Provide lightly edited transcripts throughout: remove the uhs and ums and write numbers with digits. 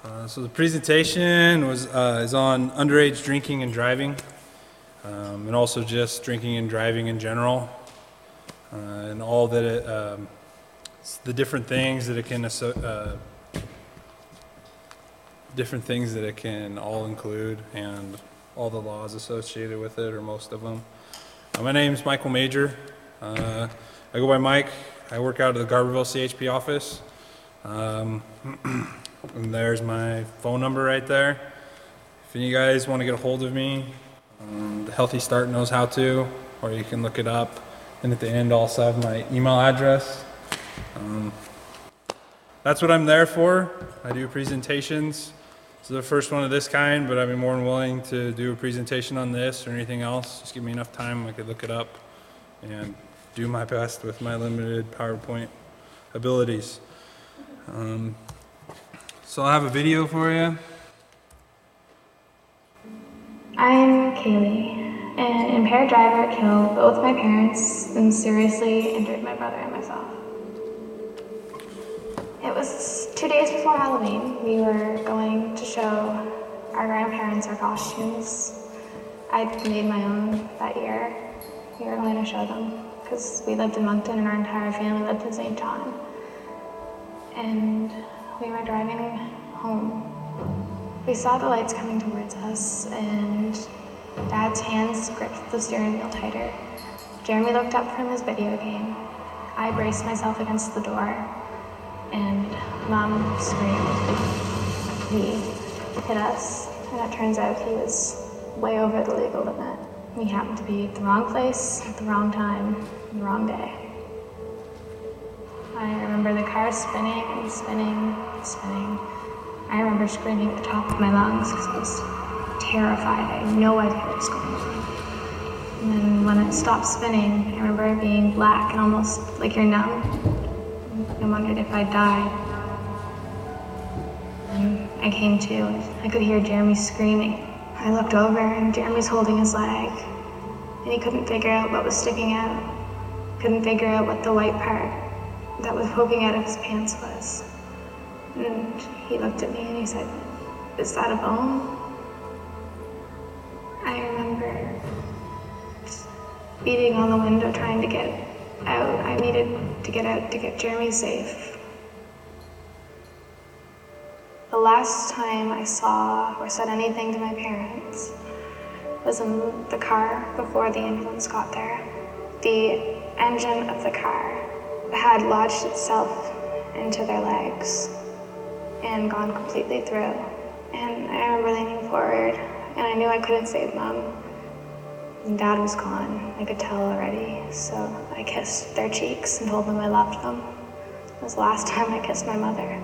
So the presentation is on underage drinking and driving, and also just drinking and driving in general, and all that the different things that it can all include, and all the laws associated with it, or most of them. My name is Michael Major. I go by Mike. I work out of the Garberville CHP office. And there's my phone number right there. If you guys want to get a hold of me, the Healthy Start knows how to, or you can look it up. And at the end, I'll also have my email address. That's what I'm there for. I do presentations. This is the first one of this kind, but I'd be more than willing to do a presentation on this or anything else. Just give me enough time, I could look it up and do my best with my limited PowerPoint abilities. So I'll have a video for you. I'm Kaylee, an impaired driver killed both my parents and seriously injured my brother and myself. It was 2 days before Halloween. We were going to show our grandparents our costumes. I'd made my own that year. We were going to show them because we lived in Moncton and our entire family lived in St. John. And we were driving home. We saw the lights coming towards us, and Dad's hands gripped the steering wheel tighter. Jeremy looked up from his video game. I braced myself against the door, and Mom screamed. He hit us, and it turns out he was way over the legal limit. We happened to be at the wrong place, at the wrong time, on the wrong day. I remember the car spinning and spinning and spinning. I remember screaming at the top of my lungs because I was terrified. I had no idea what was going on. And then when it stopped spinning, I remember it being black and almost like you're numb. I wondered if I'd died. And I came to, and I could hear Jeremy screaming. I looked over and Jeremy's holding his leg, and he couldn't figure out what was sticking out. Couldn't figure out what the white part that was poking out of his pants was. And he looked at me and he said, "Is that a bone?" I remember beating on the window trying to get out. I needed to get out to get Jeremy safe. The last time I saw or said anything to my parents was in the car before the ambulance got there. The engine of the car had lodged itself into their legs and gone completely through. And I remember leaning forward, and I knew I couldn't save Mom. And Dad was gone, I could tell already, so I kissed their cheeks and told them I loved them. It was the last time I kissed my mother.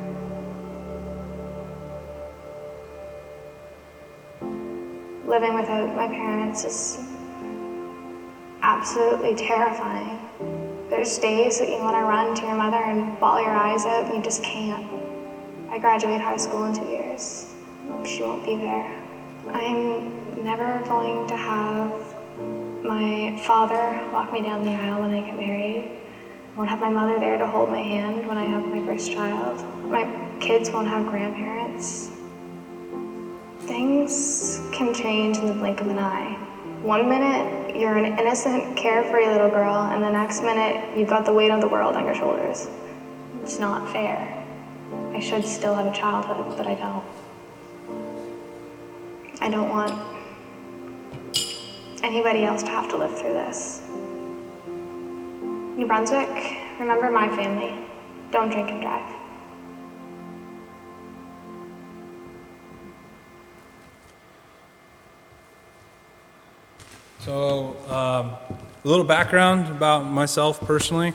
Living without my parents is absolutely terrifying. There's days that you want to run to your mother and bawl your eyes out, and you just can't. I graduate high school in 2 years. She won't be there. I'm never going to have my father walk me down the aisle when I get married. I won't have my mother there to hold my hand when I have my first child. My kids won't have grandparents. Things can change in the blink of an eye. 1 minute, you're an innocent, carefree little girl, and the next minute, you've got the weight of the world on your shoulders. It's not fair. I should still have a childhood, but I don't. I don't want anybody else to have to live through this. New Brunswick, remember my family. Don't drink and drive. So, a little background about myself personally.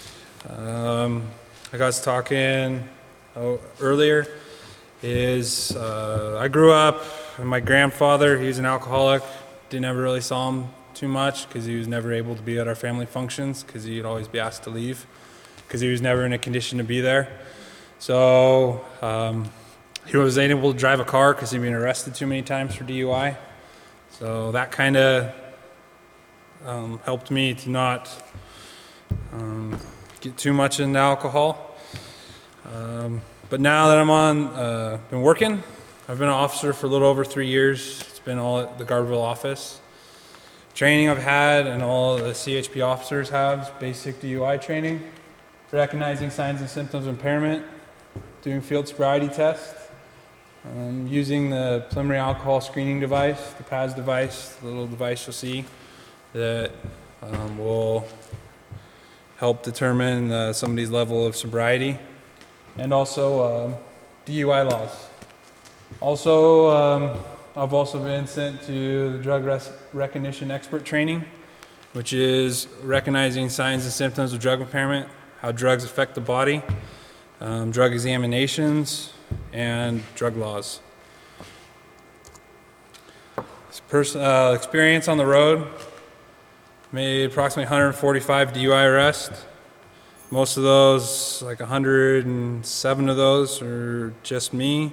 I got talking earlier. I grew up, and my grandfather, he was an alcoholic. Didn't ever really saw him too much because he was never able to be at our family functions because he'd always be asked to leave because he was never in a condition to be there. So he was unable to drive a car because he'd been arrested too many times for DUI. So that kind of helped me to not get too much into alcohol. But now that I'm been working, I've been an officer for a little over 3 years. It's been all at the Garberville office. Training I've had and all the CHP officers have is basic DUI training, recognizing signs and symptoms of impairment, doing field sobriety tests, using the preliminary alcohol screening device, the PAS device, the little device you'll see that will help determine somebody's level of sobriety, and also DUI laws. Also, I've also been sent to the drug recognition expert training, which is recognizing signs and symptoms of drug impairment, how drugs affect the body, drug examinations, and drug laws. Experience on the road, made approximately 145 DUI arrests. Most of those, like 107 of those, are just me.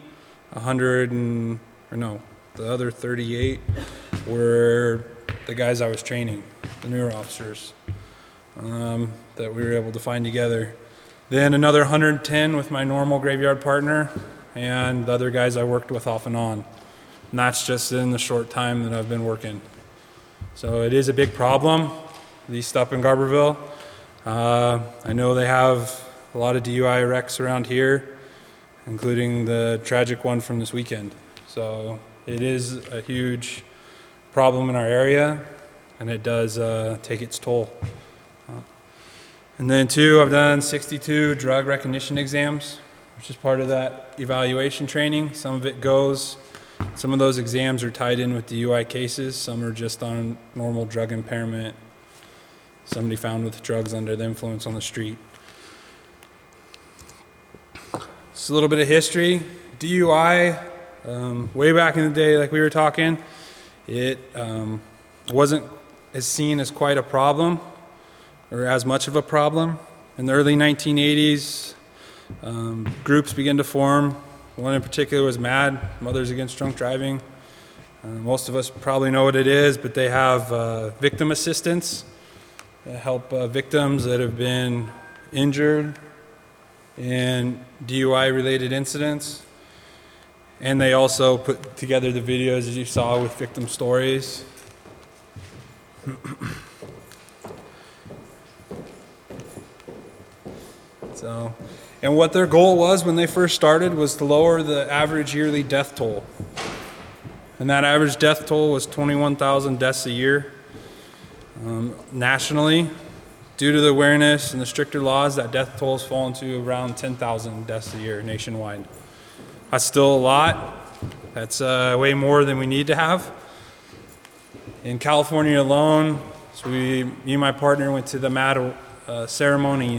The other 38 were the guys I was training, the newer officers, that we were able to find together. Then another 110 with my normal graveyard partner and the other guys I worked with off and on. And that's just in the short time that I've been working. So it is a big problem, at least up in Garberville. I know they have a lot of DUI wrecks around here, including the tragic one from this weekend. So it is a huge problem in our area, and it does take its toll. And then I've done 62 drug recognition exams, which is part of that evaluation training. Some of those exams are tied in with DUI cases. Some are just on normal drug impairment, somebody found with drugs under the influence on the street. Just a little bit of history. DUI, way back in the day, like we were talking, it wasn't as seen as quite a problem or as much of a problem. In the early 1980s, groups began to form. One in particular was MAD, Mothers Against Drunk Driving. Most of us probably know what it is, but they have victim assistance that help victims that have been injured in DUI-related incidents. And they also put together the videos, as you saw, with victim stories. And what their goal was when they first started was to lower the average yearly death toll. And that average death toll was 21,000 deaths a year. Nationally, due to the awareness and the stricter laws, that death toll has fallen to around 10,000 deaths a year nationwide. That's still a lot. That's way more than we need to have. In California alone, me and my partner went to the MAD ceremony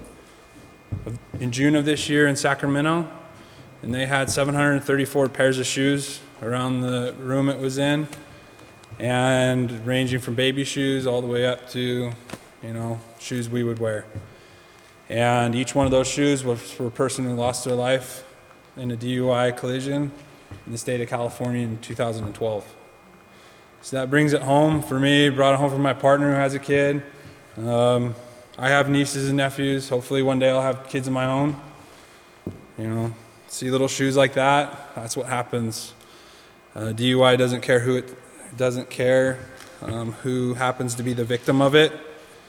in June of this year in Sacramento, and they had 734 pairs of shoes around the room it was in, and ranging from baby shoes all the way up to, shoes we would wear. And each one of those shoes was for a person who lost their life in a DUI collision in the state of California in 2012. So that brings it home for me, brought it home for my partner who has a kid. I have nieces and nephews. Hopefully one day I'll have kids of my own. See little shoes like that, that's what happens. DUI doesn't care who happens to be the victim of it.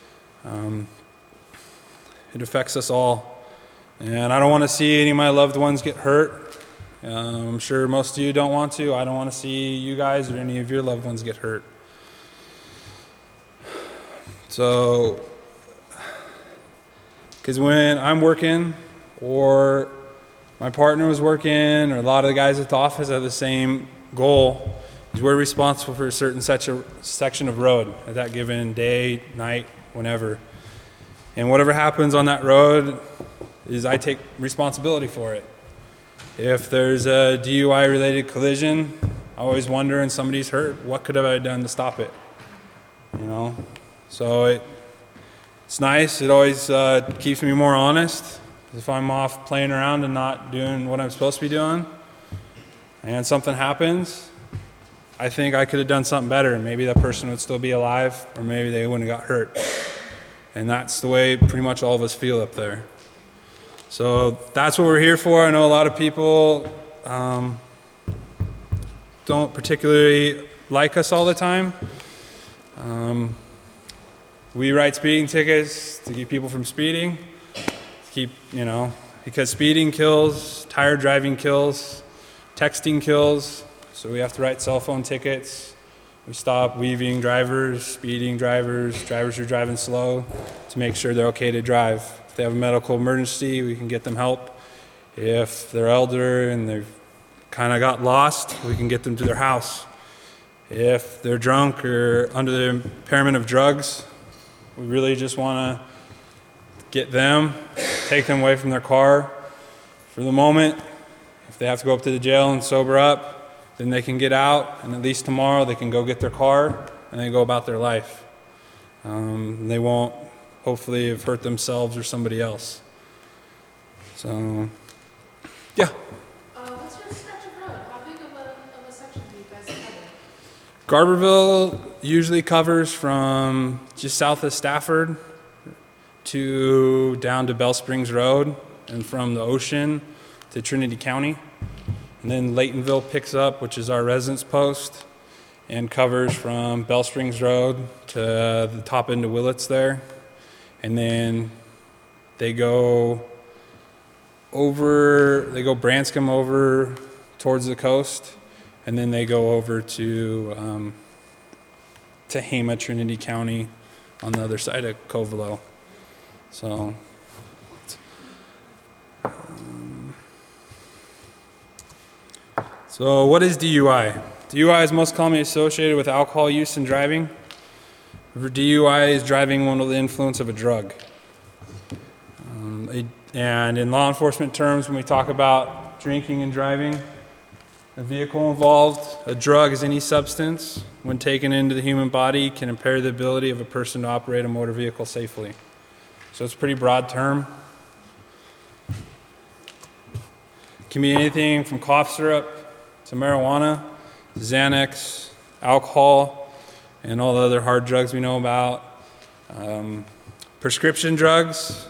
It affects us all. And I don't want to see any of my loved ones get hurt. I'm sure most of you don't want to. I don't want to see you guys or any of your loved ones get hurt. So, because when I'm working, or my partner was working, or a lot of the guys at the office have the same goal, is we're responsible for a certain section of road at that given day, night, whenever. And whatever happens on that road is I take responsibility for it. If there's a DUI-related collision, I always wonder, and somebody's hurt, what could I have done to stop it? So it's nice. It always keeps me more honest. If I'm off playing around and not doing what I'm supposed to be doing, and something happens, I think I could have done something better. Maybe that person would still be alive, or maybe they wouldn't have got hurt. And that's the way pretty much all of us feel up there. So that's what we're here for. I know a lot of people don't particularly like us all the time. We write speeding tickets to keep people from speeding, because speeding kills, tired driving kills, texting kills, so we have to write cell phone tickets. We stop weaving drivers, speeding drivers, drivers who are driving slow, to make sure they're okay to drive. If they have a medical emergency, we can get them help. If they're elder and they've kind of got lost, we can get them to their house. If they're drunk or under the impairment of drugs, we really just want to get them, take them away from their car for the moment. If they have to go up to the jail and sober up, then they can get out, and at least tomorrow they can go get their car and they go about their life. They won't hopefully have hurt themselves or somebody else. So, yeah. What's your stretch of road? How big of a section do you guys cover? Garberville usually covers from just south of Stafford to down to Bell Springs Road, and from the ocean to Trinity County. And then Laytonville picks up, which is our residence post, and covers from Bell Springs Road to the top end of Willits there. And then they go Branscombe over towards the coast, and then they go over to Tehama, Trinity County, on the other side of Covelo. So what is DUI? DUI is most commonly associated with alcohol use and driving. DUI is driving under the influence of a drug. And in law enforcement terms, when we talk about drinking and driving, a vehicle involved, a drug is any substance, when taken into the human body, can impair the ability of a person to operate a motor vehicle safely. So it's a pretty broad term. It can be anything from cough syrup to marijuana, Xanax, alcohol, and all the other hard drugs we know about. Prescription drugs,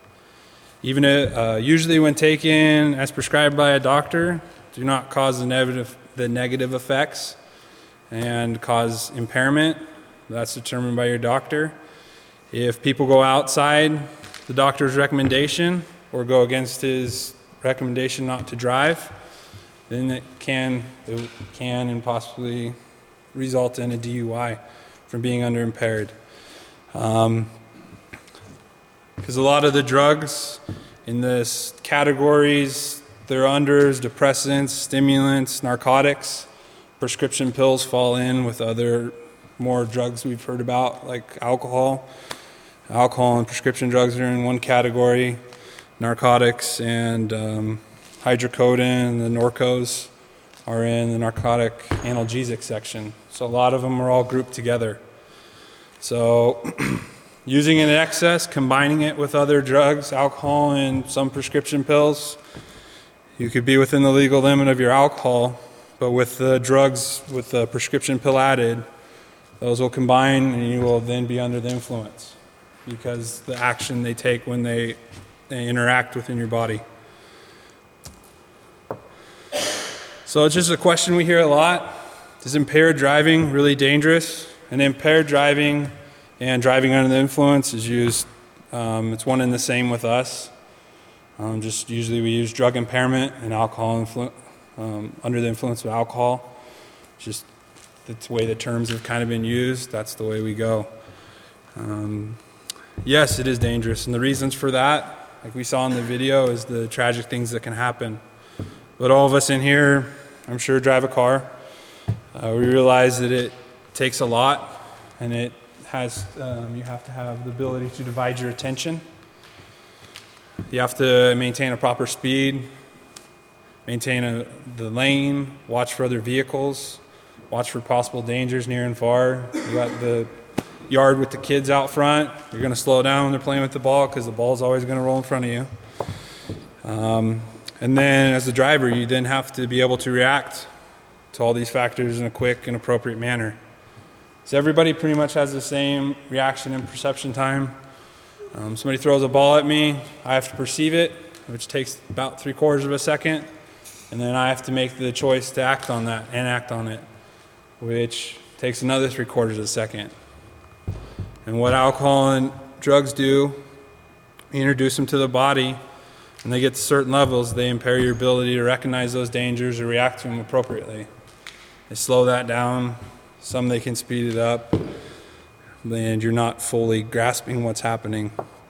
usually when taken as prescribed by a doctor, do not cause the negative effects and cause impairment. That's determined by your doctor. If people go outside the doctor's recommendation or go against his recommendation not to drive, then it can and possibly result in a DUI from being underimpaired. Because a lot of the drugs in this categories they're under is depressants, stimulants, narcotics. Prescription pills fall in with other more drugs we've heard about, like alcohol. Alcohol and prescription drugs are in one category. Narcotics and hydrocodone, the Norcos, are in the narcotic analgesic section. So a lot of them are all grouped together. So using it in excess, combining it with other drugs, alcohol, and some prescription pills, you could be within the legal limit of your alcohol, but with the drugs, with the prescription pill added, those will combine and you will then be under the influence because the action they take when they interact within your body. So it's just a question we hear a lot. Is impaired driving really dangerous? And impaired driving and driving under the influence is used, it's one and the same with us. Just usually we use drug impairment and alcohol under the influence of alcohol. Just that's the way the terms have kind of been used. That's the way we go. Yes, it is dangerous. And the reasons for that, like we saw in the video, is the tragic things that can happen. But all of us in here, I'm sure, drive a car. We realize that it takes a lot, and it has, you have to have the ability to divide your attention. You have to maintain a proper speed, maintain the lane, watch for other vehicles, watch for possible dangers near and far. You got the yard with the kids out front. You're going to slow down when they're playing with the ball because the ball's always going to roll in front of you. And then as the driver, you then have to be able to react to all these factors in a quick and appropriate manner. So everybody pretty much has the same reaction and perception time. Somebody throws a ball at me, I have to perceive it, which takes about 3/4 of a second, and then I have to make the choice to act on that and act on it, which takes another 3/4 of a second. And what alcohol and drugs do, you introduce them to the body, and they get to certain levels, they impair your ability to recognize those dangers or react to them appropriately. They slow that down. Some they can speed it up, and you're not fully grasping what's happening.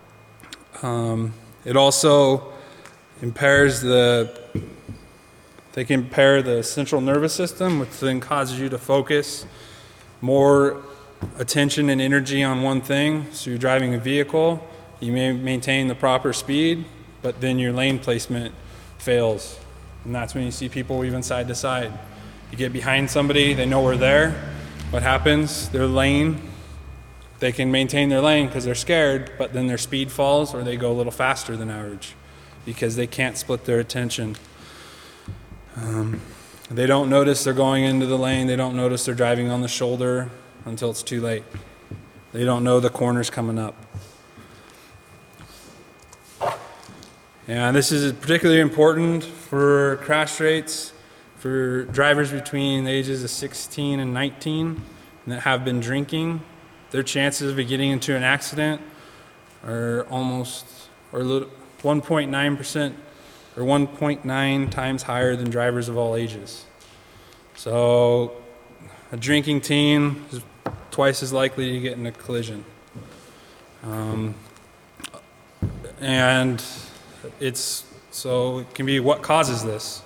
It also impairs they can impair the central nervous system, which then causes you to focus more attention and energy on one thing. So you're driving a vehicle, you may maintain the proper speed, but then your lane placement fails. And that's when you see people weaving side to side. You get behind somebody, they know we're there. What happens? Their lane, they can maintain their lane because they're scared, but then their speed falls or they go a little faster than average because they can't split their attention. They don't notice they're going into the lane. They don't notice they're driving on the shoulder until it's too late. They don't know the corner's coming up. And this is particularly important for crash rates for drivers between the ages of 16 and 19 that have been drinking. Their chances of getting into an accident are 1.9% or 1.9 times higher than drivers of all ages. So a drinking teen is twice as likely to get in a collision. And it can be what causes this.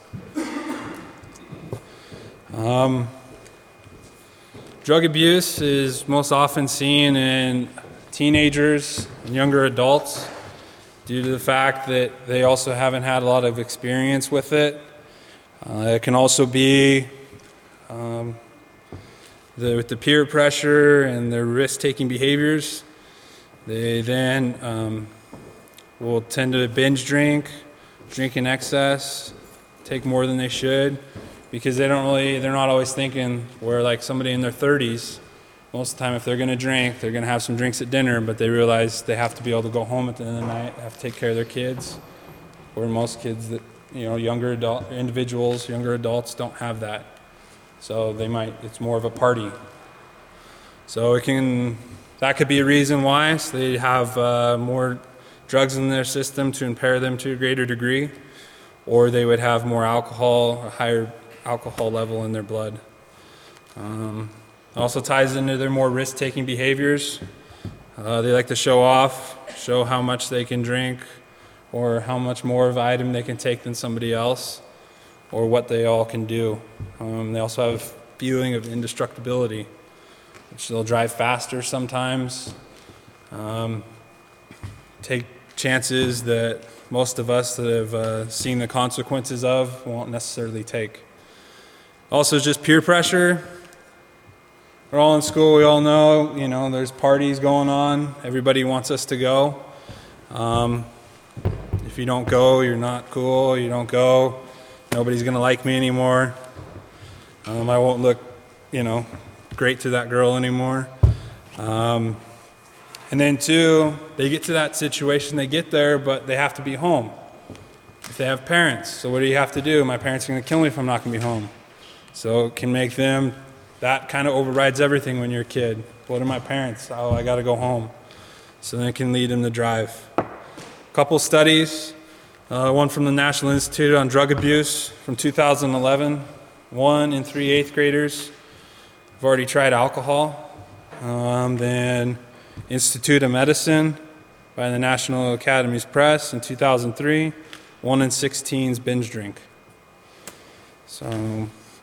Drug abuse is most often seen in teenagers and younger adults due to the fact that they also haven't had a lot of experience with it. It can also be with the peer pressure and their risk-taking behaviors. They then will tend to binge drink in excess, take more than they should, because they're not always thinking where like somebody in their 30s, most of the time if they're going to drink, they're going to have some drinks at dinner, but they realize they have to be able to go home at the end of the night, have to take care of their kids. Where most kids that, younger adults don't have that. So it's more of a party. So that could be a reason why. So they have more drugs in their system to impair them to a greater degree, or they would have more alcohol, a higher alcohol level in their blood. Also ties into their more risk-taking behaviors. They like to show off, show how much they can drink, or how much more of an item they can take than somebody else, or what they all can do. They also have a feeling of indestructibility, which they'll drive faster sometimes, take chances that most of us that have seen the consequences of won't necessarily take. Also, just peer pressure. We're all in school, we all know, there's parties going on. Everybody wants us to go. If you don't go, you're not cool. You don't go, nobody's going to like me anymore. I won't look, great to that girl anymore. And then two, they get to that situation, they get there, but they have to be home. If they have parents, so what do you have to do? My parents are going to kill me if I'm not going to be home. So it can make them, that kind of overrides everything when you're a kid. What are my parents? Oh, I got to go home. So then it can lead them to drive. A couple studies, one from the National Institute on Drug Abuse from 2011. 1 in 3 eighth graders have already tried alcohol. Then Institute of Medicine by the National Academies Press in 2003. 1 in 6 teens binge drink. So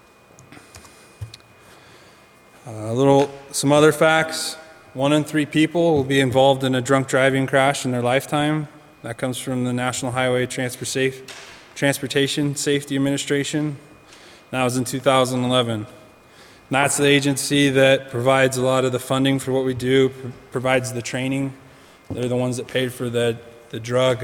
some other facts. 1 in 3 people will be involved in a drunk driving crash in their lifetime. That comes from the National Highway Transportation Safety Administration. That was in 2011. And that's the agency that provides a lot of the funding for what we do, provides the training. They're the ones that paid for the drug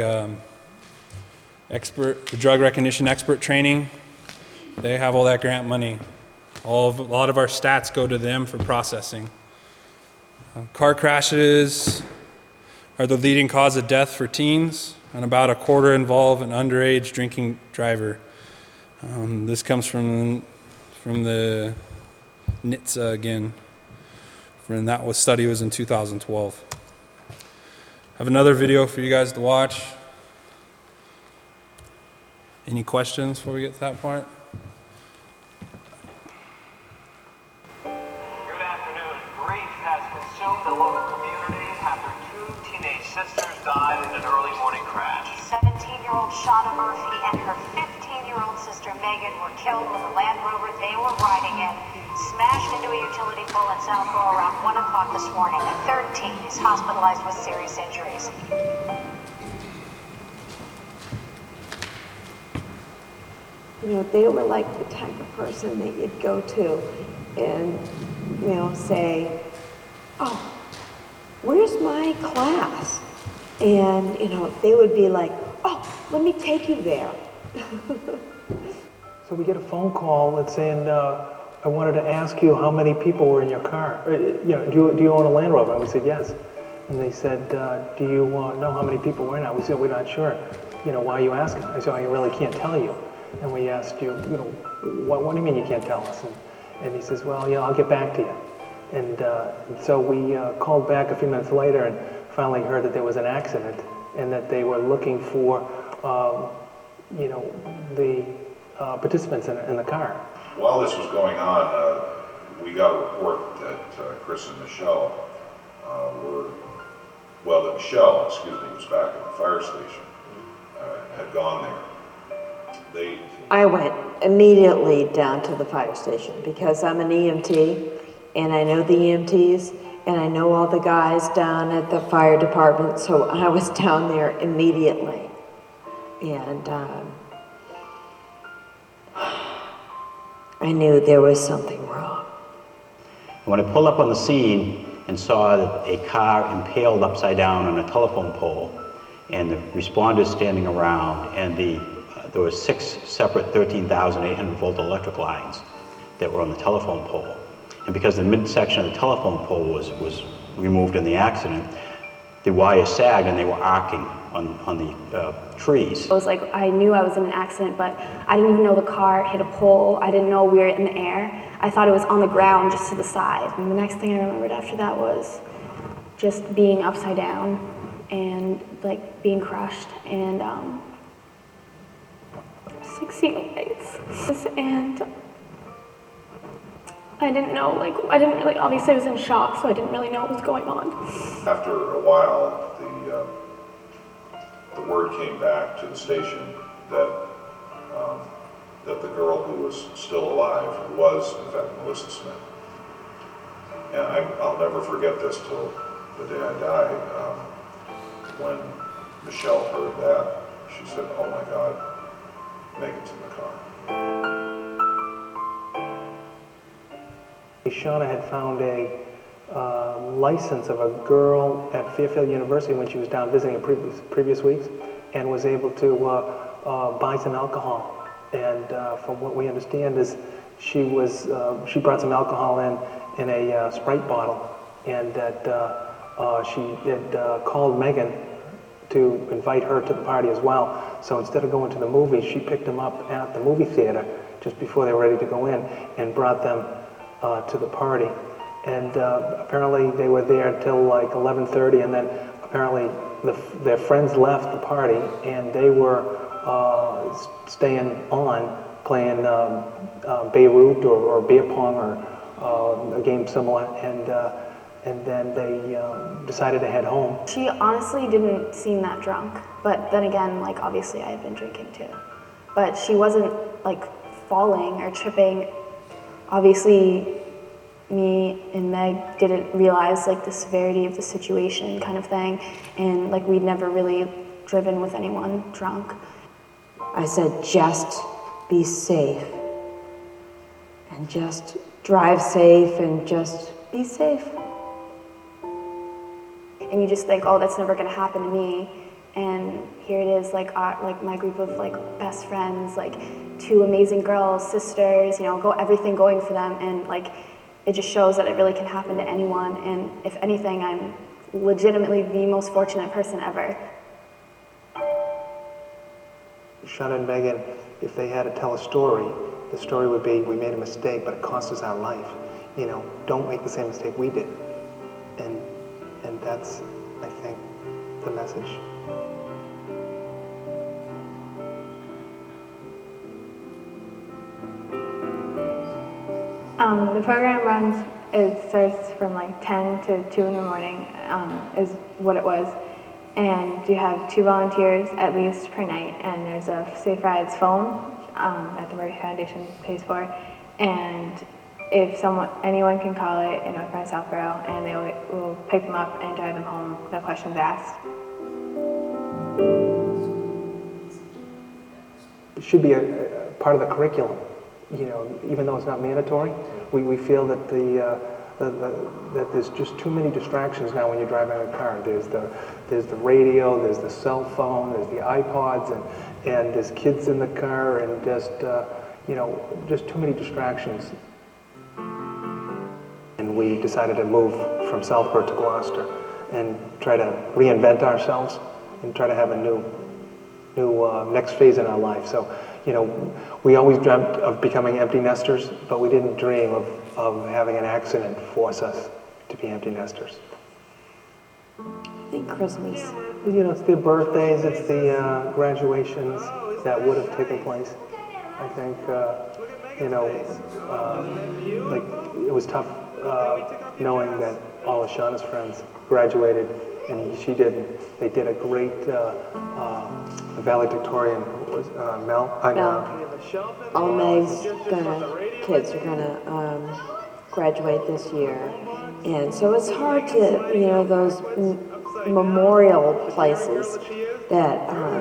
recognition expert training. They have all that grant money. A lot of our stats go to them for processing. Car crashes are the leading cause of death for teens. and about a quarter involve an underage drinking driver. This comes from the NHTSA again, and that study was in 2012. I have another video for you guys to watch. Any questions before we get to that point? Good afternoon. Grief has consumed the local community after 2 teenage sisters died in an early morning crash. 17-year-old Shauna Murphy and her 15-year-old sister Megan were killed when the Land Rover they were riding in smashed into a utility pole in Southborough around 1 o'clock this morning. A third teen is hospitalized with serious injuries. You know, they were like the type of person that you'd go to and, you know, say, oh, where's my class? And, you know, they would be like, oh, let me take you there. So we get a phone call that's saying, I wanted to ask you how many people were in your car. You know, do you own a Land Rover? And we said, yes. And they said, do you know how many people were in it? We said, we're not sure. You know, why are you asking? I said, I really can't tell you. And we asked you know, what do you mean you can't tell us? And he says, well, yeah, I'll get back to you. And so we called back a few minutes later and finally heard that there was an accident and that they were looking for, you know, the participants in the car. While this was going on, we got a report that Chris and Michelle that Michelle, was back at the fire station, had gone there. I went immediately down to the fire station because I'm an EMT and I know the EMTs and I know all the guys down at the fire department, so I was down there immediately. And I knew there was something wrong. When I pulled up on the scene and saw a car impaled upside down on a telephone pole and the responders standing around, and there were 6 separate 13,800 volt electric lines that were on the telephone pole. And because the midsection of the telephone pole was removed in the accident, the wires sagged and they were arcing on the trees. It was like I knew I was in an accident, but I didn't even know the car hit a pole. I didn't know we were in the air. I thought it was on the ground just to the side. And the next thing I remembered after that was just being upside down and like being crushed and 16 days. And I didn't know, obviously I was in shock, so I didn't really know what was going on. After a while, the word came back to the station that the girl who was still alive was, in fact, Melissa Smith. And I'll never forget this till the day I die. When Michelle heard that, she said, oh my God, Megan's in the car. Shauna had found a license of a girl at Fairfield University when she was down visiting in previous weeks, and was able to buy some alcohol. And from what we understand is she brought some alcohol in a Sprite bottle, and that she had called Megan to invite her to the party as well. So instead of going to the movies, she picked them up at the movie theater just before they were ready to go in and brought them to the party. And apparently they were there till like 11:30, and then apparently their friends left the party and they were staying on playing Beirut or beer pong or a game similar, and then they decided to head home. She honestly didn't seem that drunk, but then again, like obviously I had been drinking too. But she wasn't like falling or tripping. Obviously, me and Meg didn't realize like the severity of the situation kind of thing, and like we'd never really driven with anyone drunk. I said, just be safe, and just drive safe, and just be safe. And you just think, oh, that's never gonna happen to me. And here it is, like my group of like best friends, like 2 amazing girls, sisters, you know, everything going for them, and like it just shows that it really can happen to anyone. And if anything, I'm legitimately the most fortunate person ever. Sean and Megan, if they had to tell a story, the story would be, we made a mistake, but it cost us our life. You know, don't make the same mistake we did. And that's, I think, the message. The program it starts from like 10 to 2 in the morning, is what it was. And you have 2 volunteers at least per night, and there's a Safe Rides phone that the Murphy Foundation pays for. And if anyone can call it in North Borough, Southborough, and they will pick them up and drive them home, no questions asked. It should be a part of the curriculum, you know, even though it's not mandatory. We feel that that there's just too many distractions now when you're driving a car. There's the radio, there's the cell phone, there's the iPods, and there's kids in the car, and just you know, just too many distractions. And we decided to move from Southborough to Gloucester and try to reinvent ourselves and try to have a new next phase in our life. So, you know, we always dreamt of becoming empty nesters, but we didn't dream of having an accident force us to be empty nesters. I think Christmas. You know, it's the birthdays, it's the graduations that would have taken place. I think, you know, like it was tough knowing that all of Shauna's friends graduated and she didn't. They did a great valedictorian. Was Mel? All Meg's kids are gonna graduate this year, and so it's hard to, you know, those memorial places that.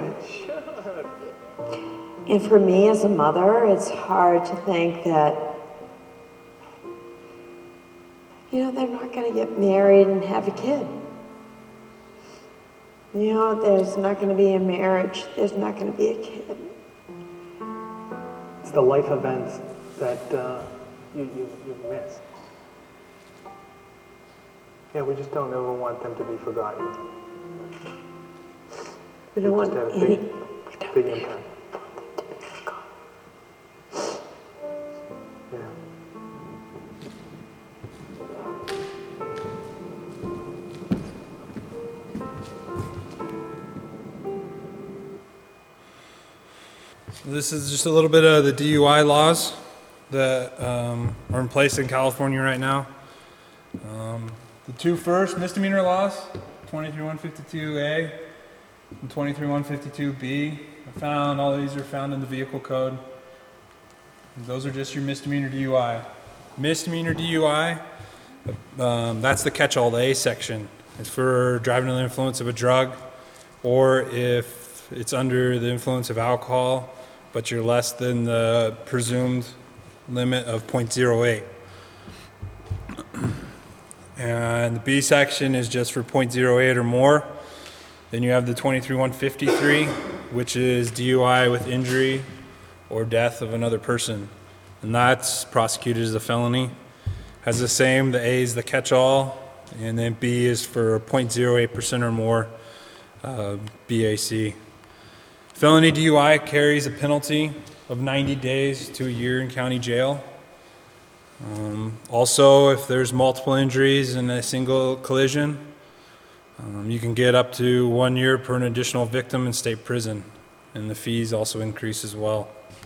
And for me as a mother, it's hard to think that, you know, they're not going to get married and have a kid. You know, there's not going to be a marriage. There's not going to be a kid. It's the life events that you miss. Yeah, we just don't ever want them to be forgotten. We don't want just had a any. big impact. Yeah. This is just a little bit of the DUI laws that are in place in California right now. The 2 first misdemeanor laws, 23152A and 23152B. All these are found in the vehicle code. Those are just your misdemeanor DUI. Misdemeanor DUI, that's the catch-all, the A section. It's for driving under the influence of a drug, or if it's under the influence of alcohol, but you're less than the presumed limit of 0.08. And the B section is just for 0.08 or more. Then you have the 23153, which is DUI with injury or death of another person. And that's prosecuted as a felony. Has the same, the A is the catch-all, and then B is for 0.08% or more, BAC. Felony DUI carries a penalty of 90 days to a year in county jail. Also, if there's multiple injuries in a single collision, you can get up to 1 year per an additional victim in state prison, and the fees also increase as well.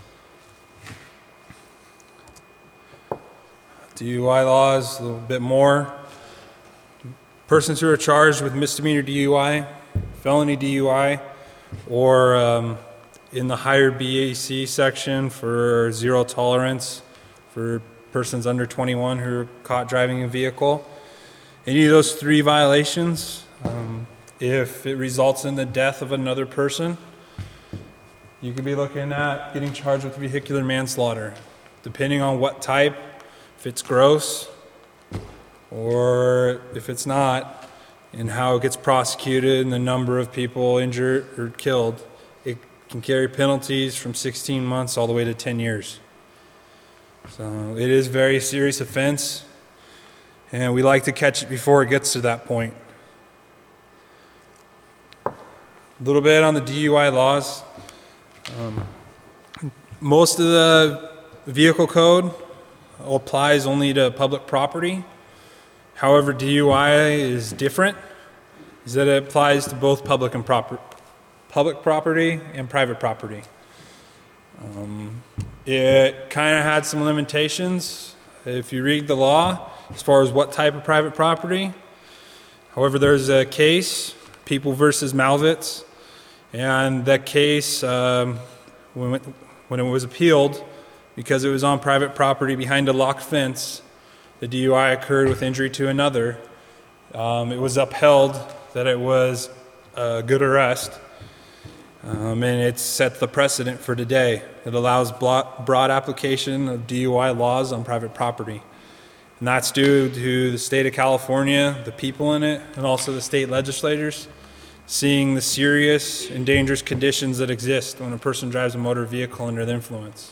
DUI laws, a little bit more. Persons who are charged with misdemeanor DUI, felony DUI, or in the higher BAC section for zero tolerance for persons under 21 who are caught driving a vehicle. Any of those 3 violations, if it results in the death of another person, you could be looking at getting charged with vehicular manslaughter, depending on what type, if it's gross, or if it's not, and how it gets prosecuted and the number of people injured or killed. It can carry penalties from 16 months all the way to 10 years. So it is a very serious offense, and we like to catch it before it gets to that point. A little bit on the DUI laws. Most of the vehicle code applies only to public property. However, DUI is different, is that it applies to both public property and private property. It kind of had some limitations if you read the law as far as what type of private property. However, there's a case, People versus Malvitz, and that case, when it was appealed, because it was on private property behind a locked fence, the DUI occurred with injury to another. It was upheld that it was a good arrest, and it set the precedent for today. It allows broad application of DUI laws on private property. And that's due to the state of California, the people in it, and also the state legislators seeing the serious and dangerous conditions that exist when a person drives a motor vehicle under the influence.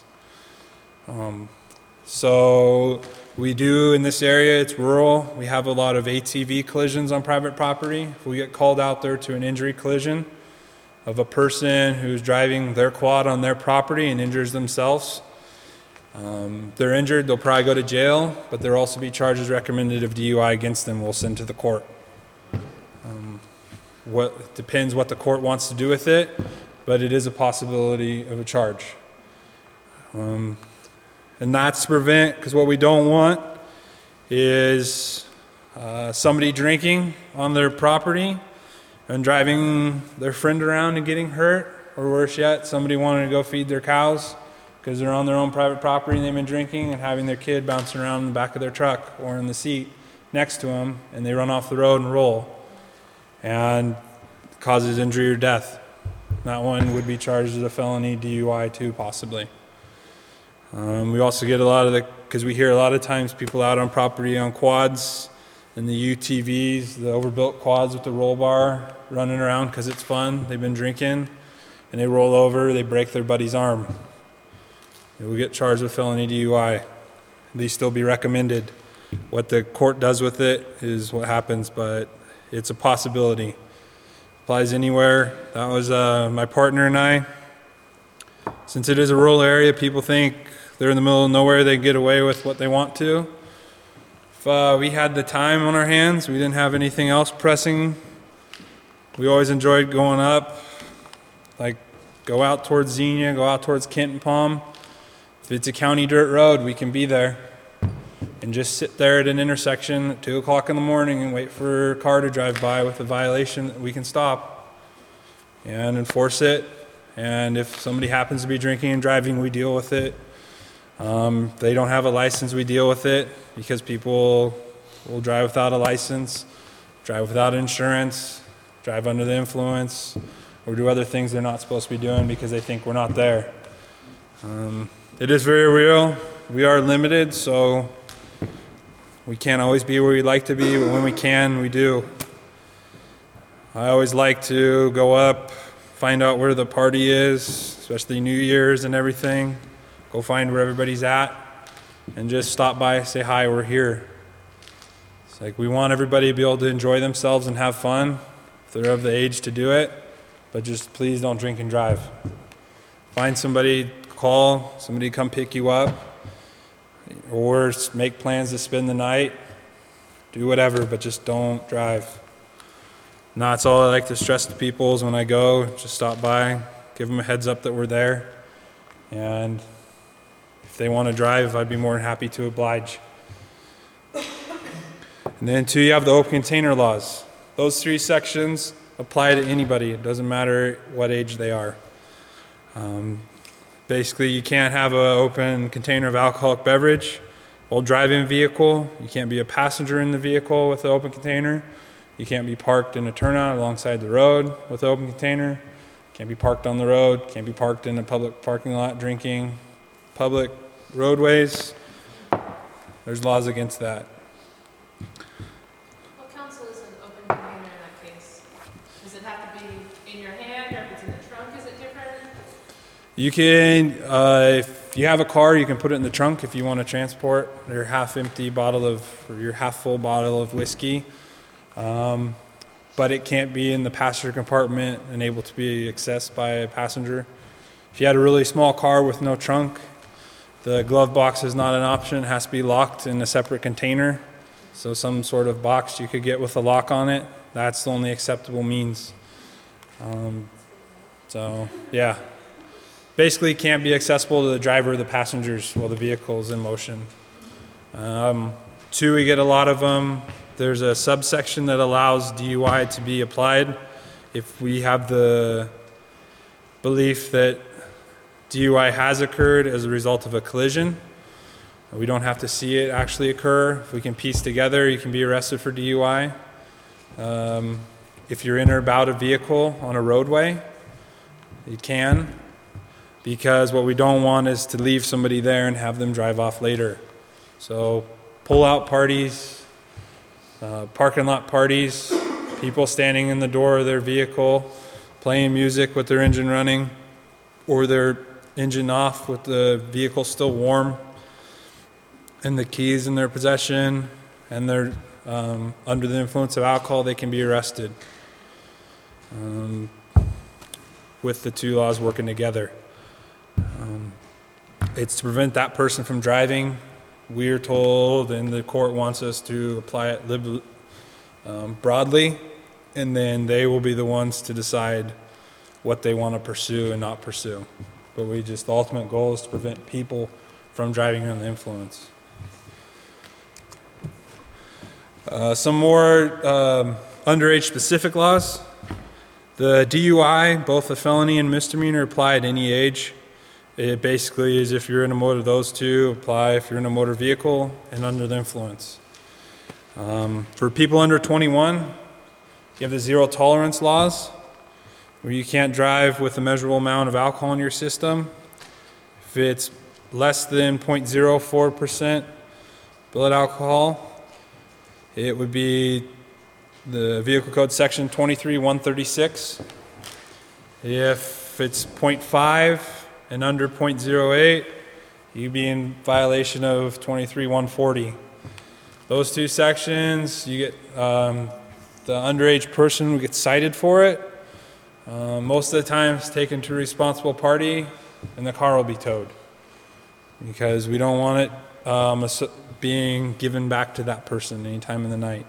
So we do in this area, it's rural, we have a lot of ATV collisions on private property. If we get called out there to an injury collision of a person who's driving their quad on their property and injures themselves, they're injured, they'll probably go to jail, but there'll also be charges recommended of DUI against them we'll send to the court. What depends what the court wants to do with it, but it is a possibility of a charge. And that's to prevent, because what we don't want is somebody drinking on their property and driving their friend around and getting hurt, or worse yet, somebody wanting to go feed their cows because they're on their own private property and they've been drinking and having their kid bouncing around in the back of their truck or in the seat next to them, and they run off the road and roll and causes injury or death. That one would be charged as a felony DUI too, possibly. We also get a lot of because we hear a lot of times people out on property on quads and the UTVs, the overbuilt quads with the roll bar, running around because it's fun. They've been drinking and they roll over, they break their buddy's arm. They will get charged with felony DUI. They still be recommended. What the court does with it is what happens, but it's a possibility. Applies anywhere. That was my partner and I. Since it is a rural area, people think they're in the middle of nowhere, they get away with what they want to. If we had the time on our hands, we didn't have anything else pressing, we always enjoyed going up, like go out towards Xenia, go out towards Kenton Palm. If it's a county dirt road, we can be there and just sit there at an intersection at 2 o'clock in the morning and wait for a car to drive by with a violation that we can stop and enforce it. And if somebody happens to be drinking and driving, we deal with it. If they don't have a license, we deal with it, because people will drive without a license, drive without insurance, drive under the influence, or do other things they're not supposed to be doing because they think we're not there. It is very real. We are limited, so we can't always be where we'd like to be, but when we can, we do. I always like to go up, find out where the party is, especially New Year's and everything. Go find where everybody's at and just stop by, say hi, we're here. It's like we want everybody to be able to enjoy themselves and have fun if they're of the age to do it, but just please don't drink and drive. Find somebody, call somebody to come pick you up, or make plans to spend the night. Do whatever, but just don't drive. And that's all I like to stress to people is when I go, just stop by, give them a heads up that we're there. And if they want to drive, I'd be more than happy to oblige. And then two, you have the open container laws. Those 3 sections apply to anybody. It doesn't matter what age they are. Basically, you can't have an open container of alcoholic beverage while driving a vehicle. You can't be a passenger in the vehicle with an open container. You can't be parked in a turnout alongside the road with an open container. Can't be parked on the road. Can't be parked in a public parking lot drinking. Public roadways, there's laws against that. What counts as an open container in that case? Does it have to be in your hand, or if it's in the trunk, is it different? You can, if you have a car, you can put it in the trunk if you want to transport your half-empty bottle of, or your half-full bottle of whiskey. But it can't be in the passenger compartment and able to be accessed by a passenger. If you had a really small car with no trunk, the glove box is not an option. It has to be locked in a separate container. So some sort of box you could get with a lock on it. That's the only acceptable means. So yeah, basically can't be accessible to the driver or the passengers while the vehicle is in motion. 2, we get a lot of them. There's a subsection that allows DUI to be applied if we have the belief that DUI has occurred as a result of a collision. We don't have to see it actually occur. If we can piece together, you can be arrested for DUI. If you're in or about a vehicle on a roadway, you can, because what we don't want is to leave somebody there and have them drive off later. So pull-out parties, parking lot parties, people standing in the door of their vehicle, playing music with their engine running, or their engine off with the vehicle still warm, and the keys in their possession, and they're under the influence of alcohol, they can be arrested. With the 2 laws working together. It's to prevent that person from driving. We're told, and the court wants us to apply it broadly, and then they will be the ones to decide what they want to pursue and not pursue. But the ultimate goal is to prevent people from driving under the influence. Some more underage specific laws. The DUI, both a felony and misdemeanor, apply at any age. It basically is if you're in a motor, those 2 apply if you're in a motor vehicle and under the influence. For people under 21, you have the zero tolerance laws, where you can't drive with a measurable amount of alcohol in your system. If it's less than 0.04% blood alcohol, it would be the Vehicle Code Section 23-136. If it's 0.5 and under 0.08, you'd be in violation of 23-140. Those 2 sections, you get the underage person who gets cited for it. Most of the time, it's taken to a responsible party, and the car will be towed, because we don't want it being given back to that person any time in the night.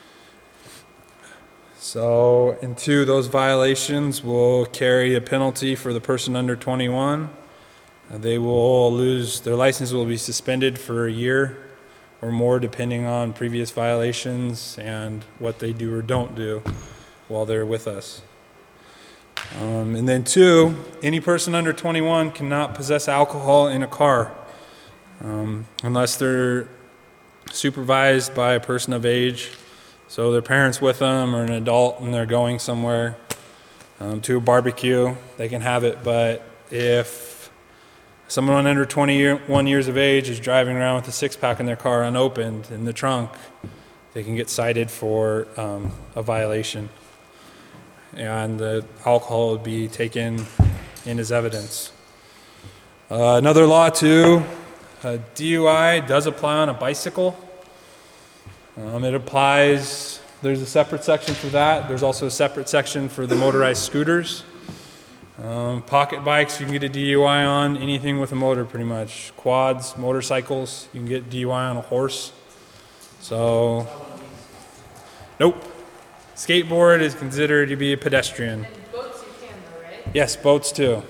So, and 2, those violations will carry a penalty for the person under 21. They will lose, their license will be suspended for a year or more, depending on previous violations and what they do or don't do while they're with us. And then 2, any person under 21 cannot possess alcohol in a car unless they're supervised by a person of age. So their parents with them, or an adult, and they're going somewhere to a barbecue, they can have it. But if someone under 21 years of age is driving around with a 6-pack in their car unopened in the trunk, they can get cited for a violation. And the alcohol would be taken in as evidence. Another law too, DUI does apply on a bicycle. It applies, there's a separate section for that. There's also a separate section for the motorized scooters. Pocket bikes, you can get a DUI on anything with a motor pretty much. Quads, motorcycles, you can get DUI on a horse. So, nope. Skateboard is considered to be a pedestrian. And boats you can though, right? Yes, boats too.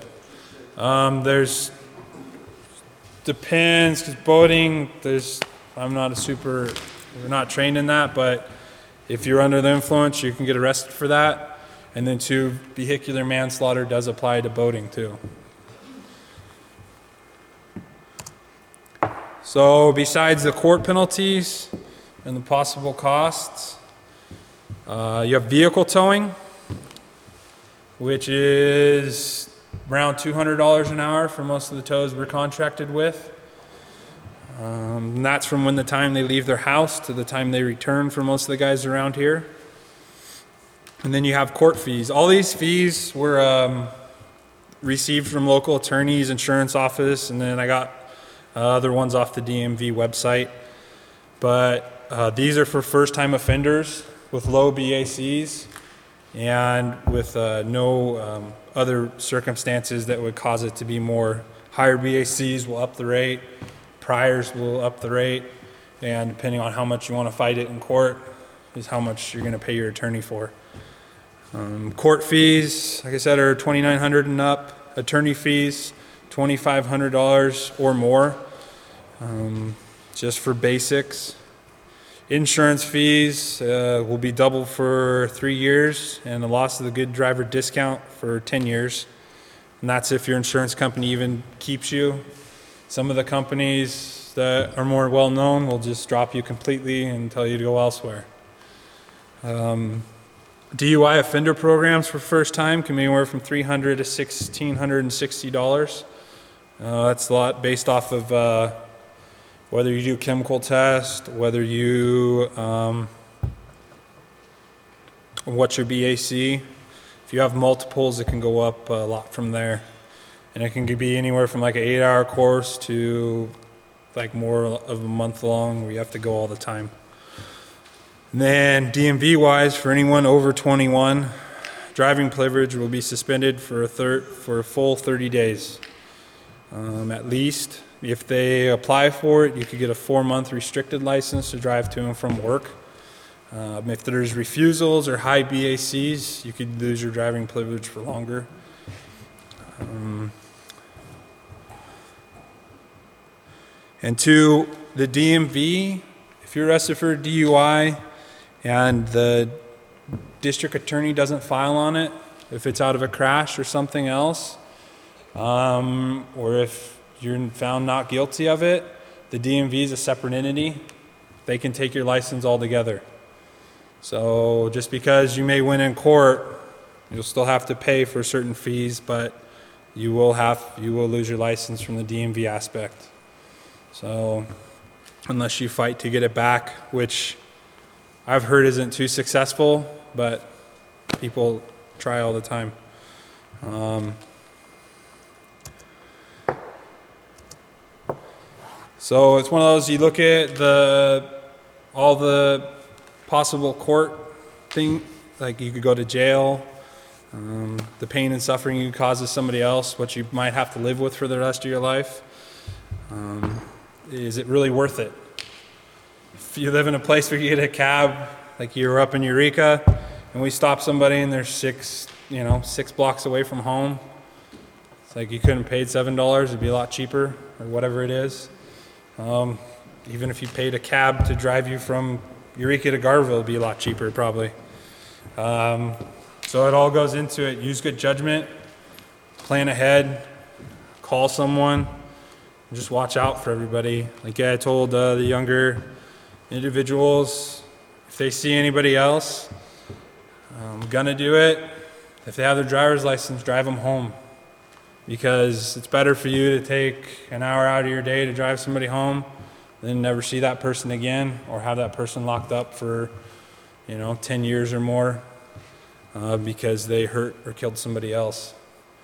Depends, because boating, we're not trained in that, but if you're under the influence, you can get arrested for that. And then 2, vehicular manslaughter does apply to boating too. So besides the court penalties and the possible costs, you have vehicle towing, which is around $200 an hour for most of the tows we're contracted with. And that's from when the time they leave their house to the time they return for most of the guys around here. And then you have court fees. All these fees were received from local attorneys, insurance office, and then I got other ones off the DMV website. But these are for first-time offenders with low BACs. and with no other circumstances that would cause it to be more. Higher BACs will up the rate, priors will up the rate, and depending on how much you want to fight it in court is how much you're going to pay your attorney for. Court fees, like I said, are $2,900 and up. Attorney fees, $2,500 or more, just for basics. Insurance fees will be double for 3 years, and the loss of the good driver discount for 10 years. And that's if your insurance company even keeps you. Some of the companies that are more well-known will just drop you completely and tell you to go elsewhere. DUI offender programs for first time can be anywhere from $300 to $1,660. That's a lot based off of whether you do chemical test, whether you what's your BAC. If you have multiples, it can go up a lot from there, and it can be anywhere from like an 8-hour course to like more of a month long where you have to go all the time. And then DMV wise, for anyone over 21, driving privilege will be suspended for a full 30 days at least. If they apply for it, you could get a 4-month restricted license to drive to and from work. If there's refusals or high BACs, you could lose your driving privilege for longer. And to the DMV, if you're arrested for a DUI and the district attorney doesn't file on it, if it's out of a crash or something else, or if you're found not guilty of it, the DMV is a separate entity. They can take your license altogether. So just because you may win in court, you'll still have to pay for certain fees, but you will lose your license from the DMV aspect. So unless you fight to get it back, which I've heard isn't too successful, but people try all the time. So it's one of those, you look at all the possible court thing, like you could go to jail, the pain and suffering you cause to somebody else, what you might have to live with for the rest of your life. Is it really worth it? If you live in a place where you get a cab, like you were up in Eureka, and we stop somebody and they're 6 blocks away from home, it's like you couldn't have paid $7, it'd be a lot cheaper, or whatever it is. Even if you paid a cab to drive you from Eureka to Garville, it'd be a lot cheaper probably. So it all goes into it. Use good judgment, plan ahead, call someone, and just watch out for everybody. Like I told the younger individuals, if they see anybody else gonna do it, if they have their driver's license, drive them home. Because it's better for you to take an hour out of your day to drive somebody home than never see that person again or have that person locked up for 10 years or more because they hurt or killed somebody else.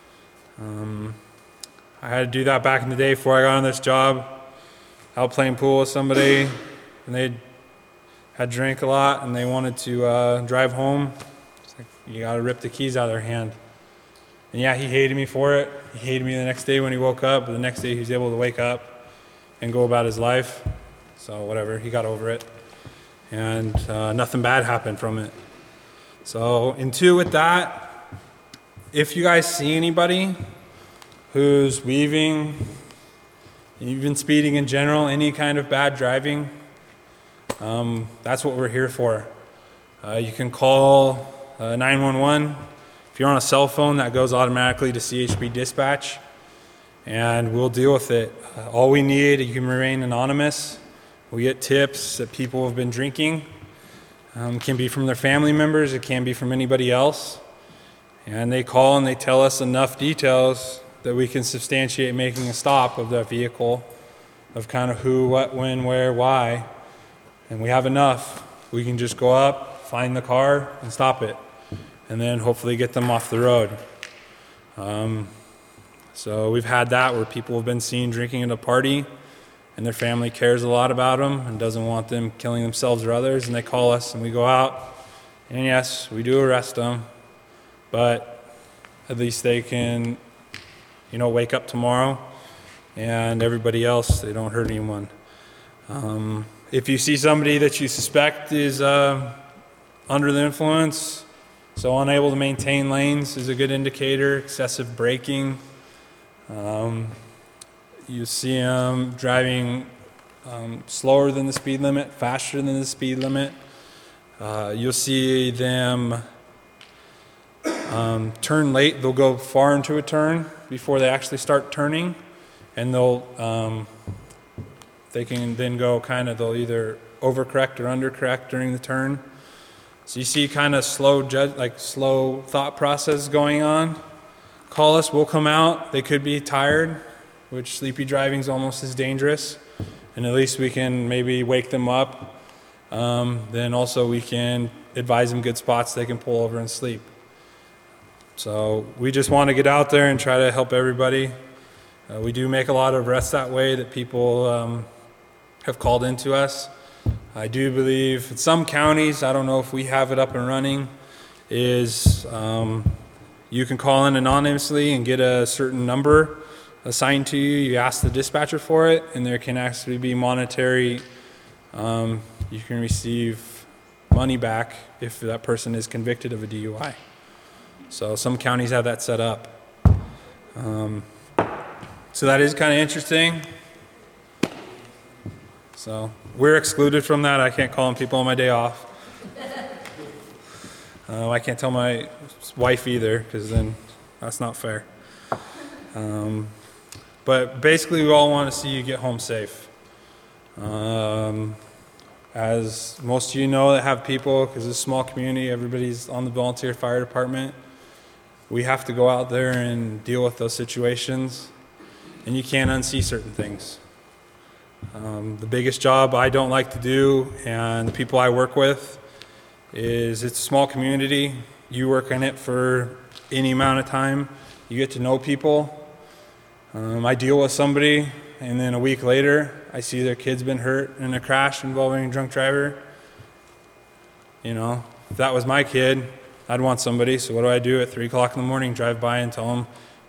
I had to do that back in the day before I got on this job. Out playing pool with somebody and they had drank a lot and they wanted to drive home. It's like, you gotta rip the keys out of their hand. And yeah, he hated me for it. He hated me the next day when he woke up, but the next day he was able to wake up and go about his life. So whatever, he got over it. And nothing bad happened from it. So with that, if you guys see anybody who's weaving, even speeding in general, any kind of bad driving, that's what we're here for. You can call 911. If you're on a cell phone, that goes automatically to CHP dispatch, and we'll deal with it. All we need, you can remain anonymous. We get tips that people have been drinking. It can be from their family members, it can be from anybody else. And they call and they tell us enough details that we can substantiate making a stop of that vehicle, of kind of who, what, when, where, why. And we have enough. We can just go up, find the car, and stop it. And then hopefully get them off the road. So we've had that where people have been seen drinking at a party and their family cares a lot about them and doesn't want them killing themselves or others, and they call us and we go out, and yes, we do arrest them, but at least they can, wake up tomorrow, and everybody else, they don't hurt anyone. If you see somebody that you suspect is under the influence, so unable to maintain lanes is a good indicator. Excessive braking. You see them driving slower than the speed limit, faster than the speed limit. You'll see them turn late. They'll go far into a turn before they actually start turning, and they can then go they'll either overcorrect or undercorrect during the turn. So you see kind of slow thought process going on. Call us, we'll come out. They could be tired, which sleepy driving is almost as dangerous. And at least we can maybe wake them up. Then also we can advise them good spots they can pull over and sleep. So we just want to get out there and try to help everybody. We do make a lot of arrests that way that people have called into us. I do believe in some counties, I don't know if we have it up and running, is you can call in anonymously and get a certain number assigned to you. You ask the dispatcher for it, and there can actually be monetary, you can receive money back if that person is convicted of a DUI. So some counties have that set up. So that is kind of interesting. So we're excluded from that. I can't call on people on my day off. I can't tell my wife either, because then that's not fair. But basically, we all want to see you get home safe. As most of you know that have people, because it's a small community, everybody's on the volunteer fire department. We have to go out there and deal with those situations, and you can't unsee certain things. The biggest job I don't like to do, and the people I work with, is it's a small community. You work in it for any amount of time. You get to know people. I deal with somebody, and then a week later, I see their kid's been hurt in a crash involving a drunk driver. If that was my kid, I'd want somebody. So what do? At 3 o'clock in the morning, drive by and tell them,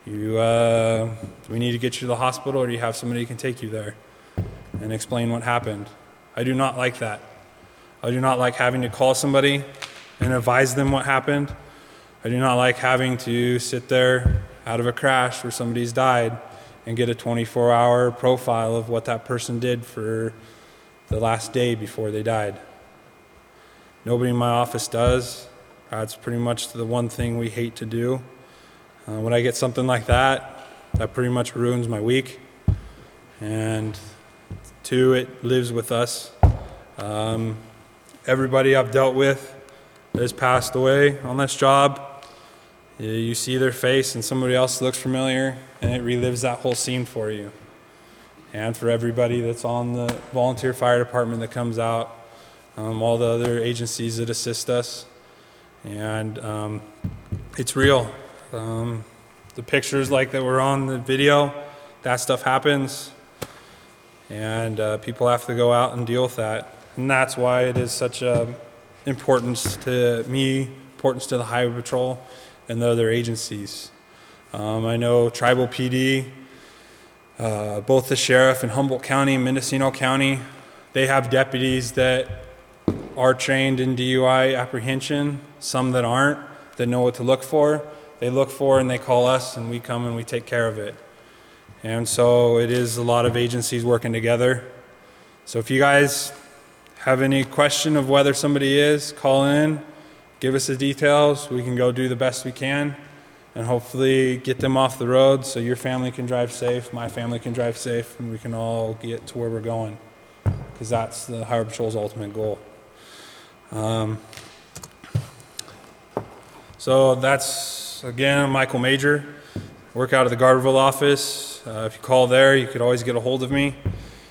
we need to get you to the hospital, or do you have somebody who can take you there? And explain what happened. I do not like that. I do not like having to call somebody and advise them what happened. I do not like having to sit there out of a crash where somebody's died and get a 24-hour profile of what that person did for the last day before they died. Nobody in my office does. That's pretty much the one thing we hate to do. When I get something like that, that pretty much ruins my week. And 2, it lives with us. Everybody I've dealt with that has passed away on this job, you see their face and somebody else looks familiar, and it relives that whole scene for you. And for everybody that's on the volunteer fire department that comes out, all the other agencies that assist us. And it's real. The pictures like that were on the video, that stuff happens. And people have to go out and deal with that. And that's why it is such a importance to me, importance to the Highway Patrol and the other agencies. I know Tribal PD, both the sheriff in Humboldt County and Mendocino County, they have deputies that are trained in DUI apprehension, some that aren't, that know what to look for. They look for and they call us, and we come and we take care of it. And so it is a lot of agencies working together. So if you guys have any question of whether somebody is, call in, give us the details. We can go do the best we can and hopefully get them off the road so your family can drive safe, my family can drive safe, and we can all get to where we're going, because that's the Highway Patrol's ultimate goal. So that's, again, Michael Major. Work out of the Garberville office. If you call there, you could always get a hold of me.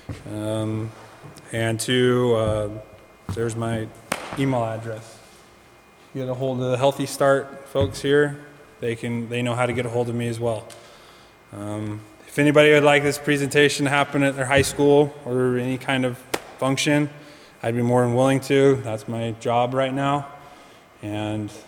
And 2, there's my email address. Get a hold of the Healthy Start folks here. They know how to get a hold of me as well. If anybody would like this presentation to happen at their high school or any kind of function, I'd be more than willing to. That's my job right now. And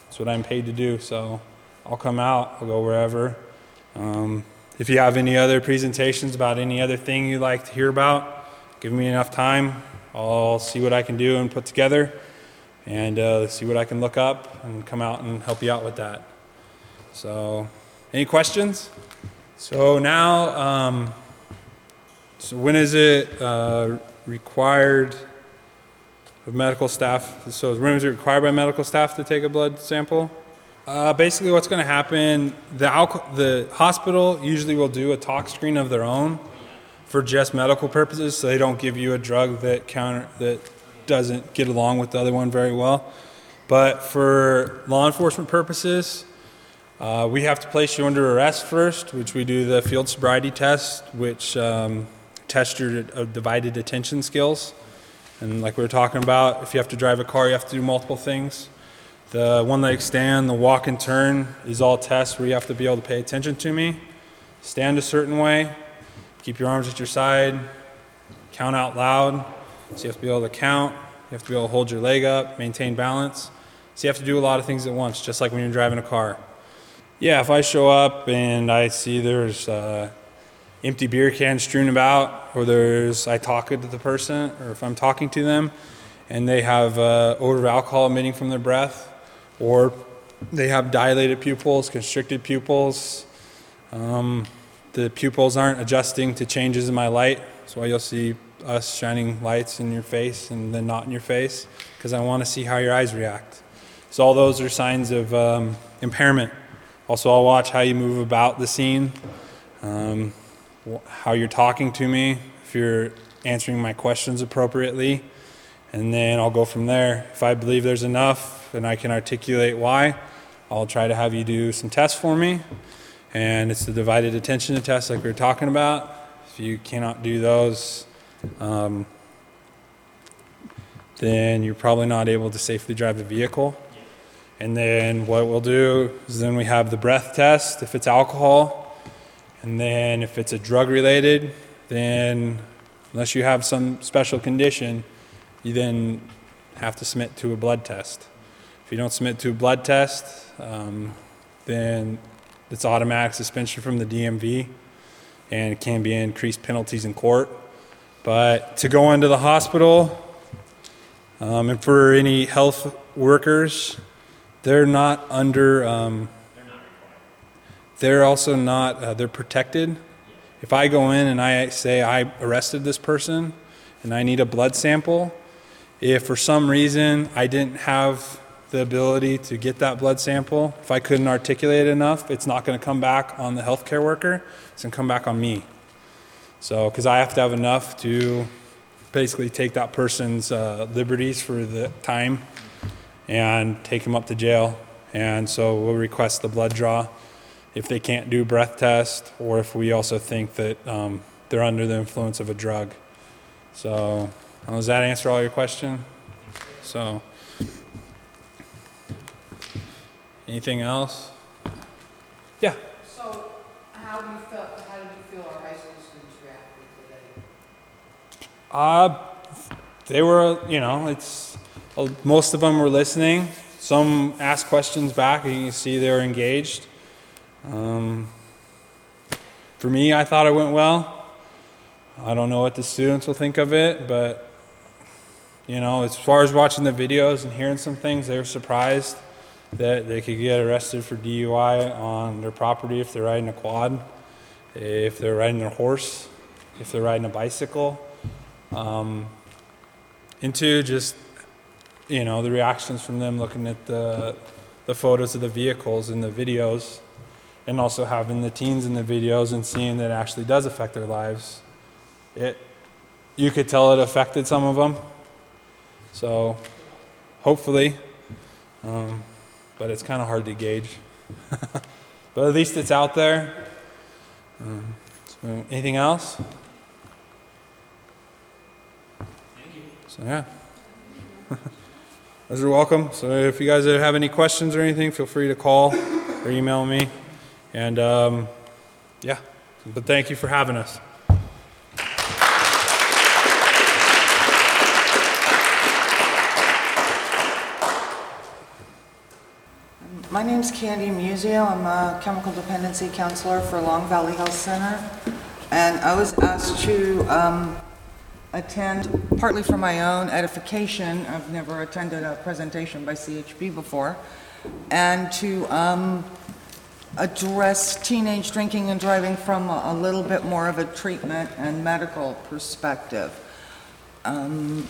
It's what I'm paid to do. So I'll come out. I'll go wherever. If you have any other presentations about any other thing you'd like to hear about, give me enough time. I'll see what I can do and put together, and see what I can look up and come out and help you out with that. So, any questions? So now, so when is it required of medical staff? So when is it required by medical staff to take a blood sample? Basically what's going to happen, the hospital usually will do a tox screen of their own for just medical purposes, so they don't give you a drug that doesn't get along with the other one very well. But for law enforcement purposes, we have to place you under arrest first, which we do the field sobriety test, which tests your divided attention skills. And like we were talking about, if you have to drive a car, you have to do multiple things. The one leg stand, the walk and turn is all tests where you have to be able to pay attention to me, stand a certain way, keep your arms at your side, count out loud. So you have to be able to count, you have to be able to hold your leg up, maintain balance. So you have to do a lot of things at once, just like when you're driving a car. Yeah, if I show up and I see there's empty beer cans strewn about, or I talk to the person, or if I'm talking to them and they have odor of alcohol emitting from their breath, or they have dilated pupils, constricted pupils, the pupils aren't adjusting to changes in my light, so you'll see us shining lights in your face and then not in your face, because I want to see how your eyes react. So all those are signs of impairment. Also, I'll watch how you move about the scene, how you're talking to me, if you're answering my questions appropriately, and then I'll go from there. If I believe there's enough and I can articulate why, I'll try to have you do some tests for me, and it's the divided attention test like we were talking about. If you cannot do those, then you're probably not able to safely drive the vehicle. And then what we'll do is then we have the breath test if it's alcohol, and then if it's a drug related, then unless you have some special condition, you then have to submit to a blood test. If you don't submit to a blood test, then it's automatic suspension from the DMV, and it can be increased penalties in court. But to go into the hospital, and for any health workers, they're not under, they're also not, they're protected. If I go in and I say I arrested this person and I need a blood sample, if for some reason I didn't have the ability to get that blood sample, if I couldn't articulate it enough, it's not going to come back on the healthcare worker, it's going to come back on me. So, because I have to have enough to basically take that person's liberties for the time and take them up to jail. And so we'll request the blood draw if they can't do breath test, or if we also think that they're under the influence of a drug. So does that answer all your question? So anything else? Yeah. So how did you feel our high school students reacted today? They were, most of them were listening. Some asked questions back, and you can see they were engaged. For me, I thought it went well. I don't know what the students will think of it, but, as far as watching the videos and hearing some things, they were surprised that they could get arrested for DUI on their property if they're riding a quad, if they're riding their horse, if they're riding a bicycle. Into just, the reactions from them looking at the photos of the vehicles and the videos, and also having the teens in the videos and seeing that it actually does affect their lives. You could tell it affected some of them. So hopefully, but it's kind of hard to gauge. But at least it's out there. So anything else? Thank you. So yeah. Those are welcome. So if you guys have any questions or anything, feel free to call or email me. And but thank you for having us. My name's Candy Musio. I'm a chemical dependency counselor for Long Valley Health Center. And I was asked to attend, partly for my own edification, I've never attended a presentation by CHP before, and to address teenage drinking and driving from a little bit more of a treatment and medical perspective. And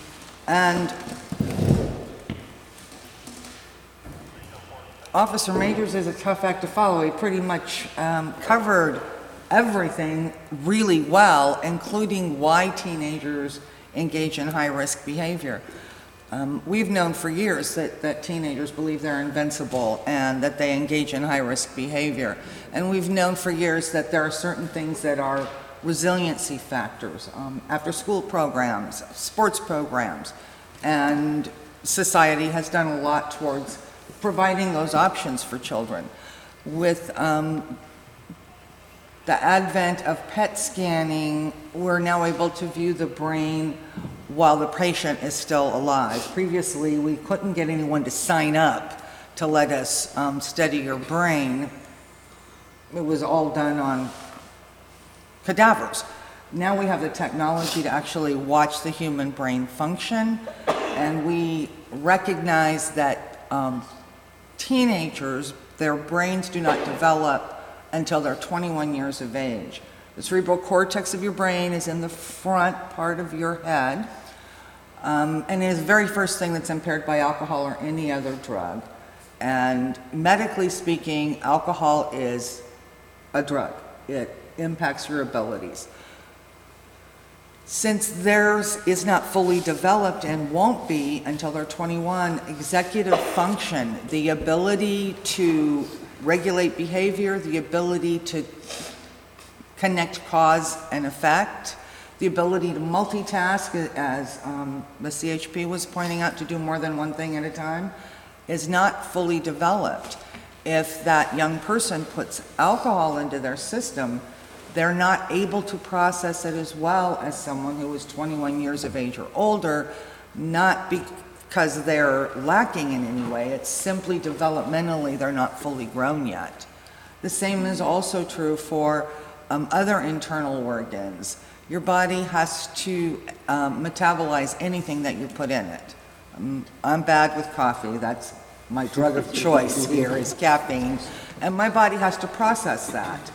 Officer Majors is a tough act to follow. He pretty much covered everything really well, including why teenagers engage in high-risk behavior. We've known for years that teenagers believe they're invincible and that they engage in high-risk behavior. And we've known for years that there are certain things that are resiliency factors, after-school programs, sports programs, and society has done a lot towards providing those options for children. With the advent of PET scanning, we're now able to view the brain while the patient is still alive. Previously, we couldn't get anyone to sign up to let us study your brain. It was all done on cadavers. Now we have the technology to actually watch the human brain function, and we recognize that teenagers, their brains do not develop until they're 21 years of age. The cerebral cortex of your brain is in the front part of your head, and it is the very first thing that's impaired by alcohol or any other drug. And medically speaking, alcohol is a drug. It impacts your abilities. Since theirs is not fully developed and won't be until they're 21, executive function, the ability to regulate behavior, the ability to connect cause and effect, the ability to multitask, as the CHP was pointing out, to do more than one thing at a time, is not fully developed. If that young person puts alcohol into their system, they're not able to process it as well as someone who is 21 years of age or older, not because they're lacking in any way. It's simply developmentally they're not fully grown yet. The same is also true for other internal organs. Your body has to metabolize anything that you put in it. I'm bad with coffee. That's my drug of choice here is caffeine. And my body has to process that.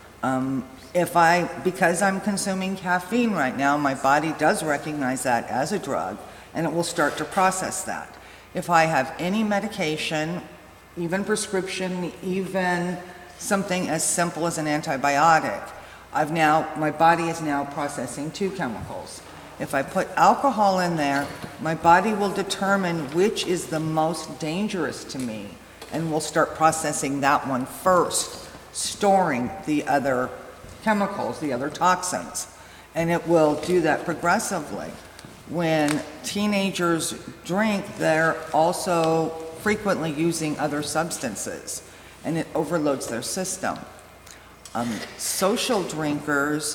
Because I'm consuming caffeine right now, my body does recognize that as a drug, and it will start to process that. If I have any medication, even prescription, even something as simple as an antibiotic, my body is now processing two chemicals. If I put alcohol in there, my body will determine which is the most dangerous to me, and will start processing that one first, storing the other chemicals, the other toxins, and it will do that progressively. When teenagers drink, they're also frequently using other substances, and it overloads their system. Social drinkers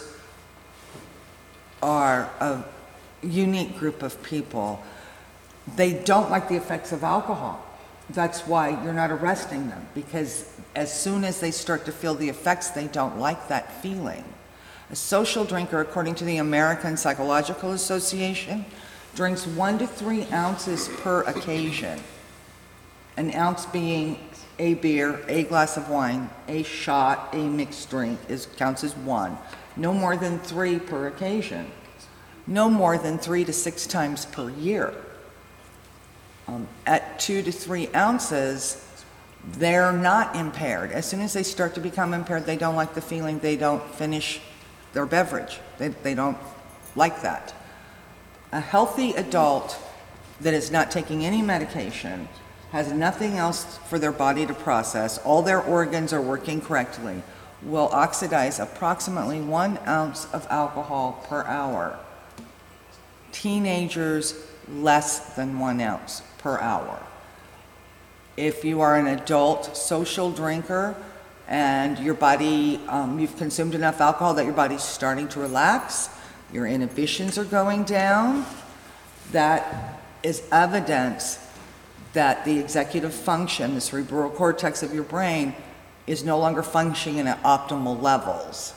are a unique group of people. They don't like the effects of alcohol. That's why you're not arresting them, because as soon as they start to feel the effects, they don't like that feeling. A social drinker, according to the American Psychological Association, drinks 1 to 3 ounces per occasion. An ounce being a beer, a glass of wine, a shot, a mixed drink counts as 1. No more than 3 per occasion. No more than 3 to 6 times per year. At 2 to 3 ounces, they're not impaired. As soon as they start to become impaired, they don't like the feeling, they don't finish their beverage. They don't like that. A healthy adult that is not taking any medication, has nothing else for their body to process, all their organs are working correctly, will oxidize approximately 1 ounce of alcohol per hour. Teenagers, less than 1 ounce per hour. If you are an adult social drinker and your body, you've consumed enough alcohol that your body's starting to relax, your inhibitions are going down, that is evidence that the executive function, the cerebral cortex of your brain, is no longer functioning at optimal levels.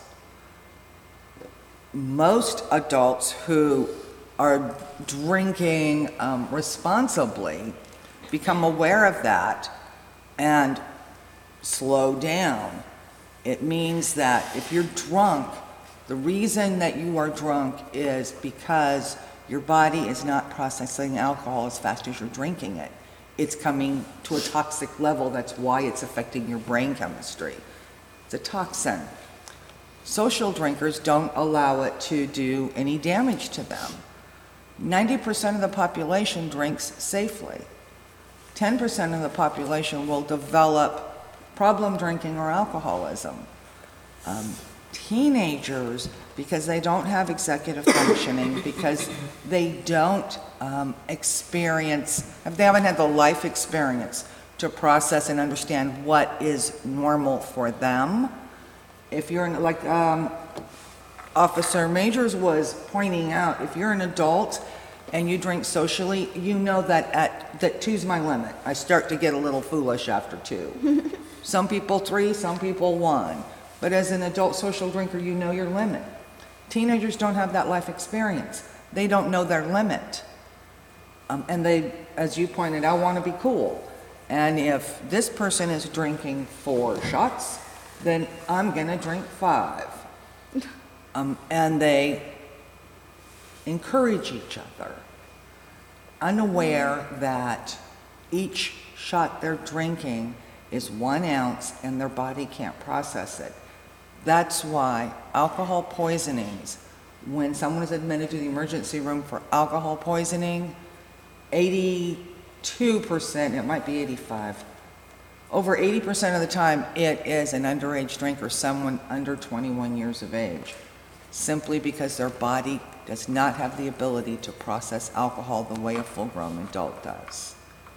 Most adults who are drinking responsibly become aware of that and slow down. It means that if you're drunk, the reason that you are drunk is because your body is not processing alcohol as fast as you're drinking it. It's coming to a toxic level. That's why it's affecting your brain chemistry. It's a toxin. Social drinkers don't allow it to do any damage to them. 90% of the population drinks safely. 10% of the population will develop problem drinking or alcoholism. Teenagers, because they don't have executive functioning, because they don't they haven't had the life experience to process and understand what is normal for them. If you're in, like Officer Majors was pointing out, if you're an adult and you drink socially, you know that two's my limit. I start to get a little foolish after 2. Some people 3, some people 1. But as an adult social drinker, you know your limit. Teenagers don't have that life experience. They don't know their limit. And they, as you pointed out, want to be cool. And if this person is drinking 4 shots, then I'm going to drink 5. And they encourage each other, unaware that each shot they're drinking is 1 ounce and their body can't process it. That's why alcohol poisonings, when someone is admitted to the emergency room for alcohol poisoning, 82%, it might be 85, over 80% of the time it is an underage drinker, someone under 21 years of age, simply because their body does not have the ability to process alcohol the way a full-grown adult does.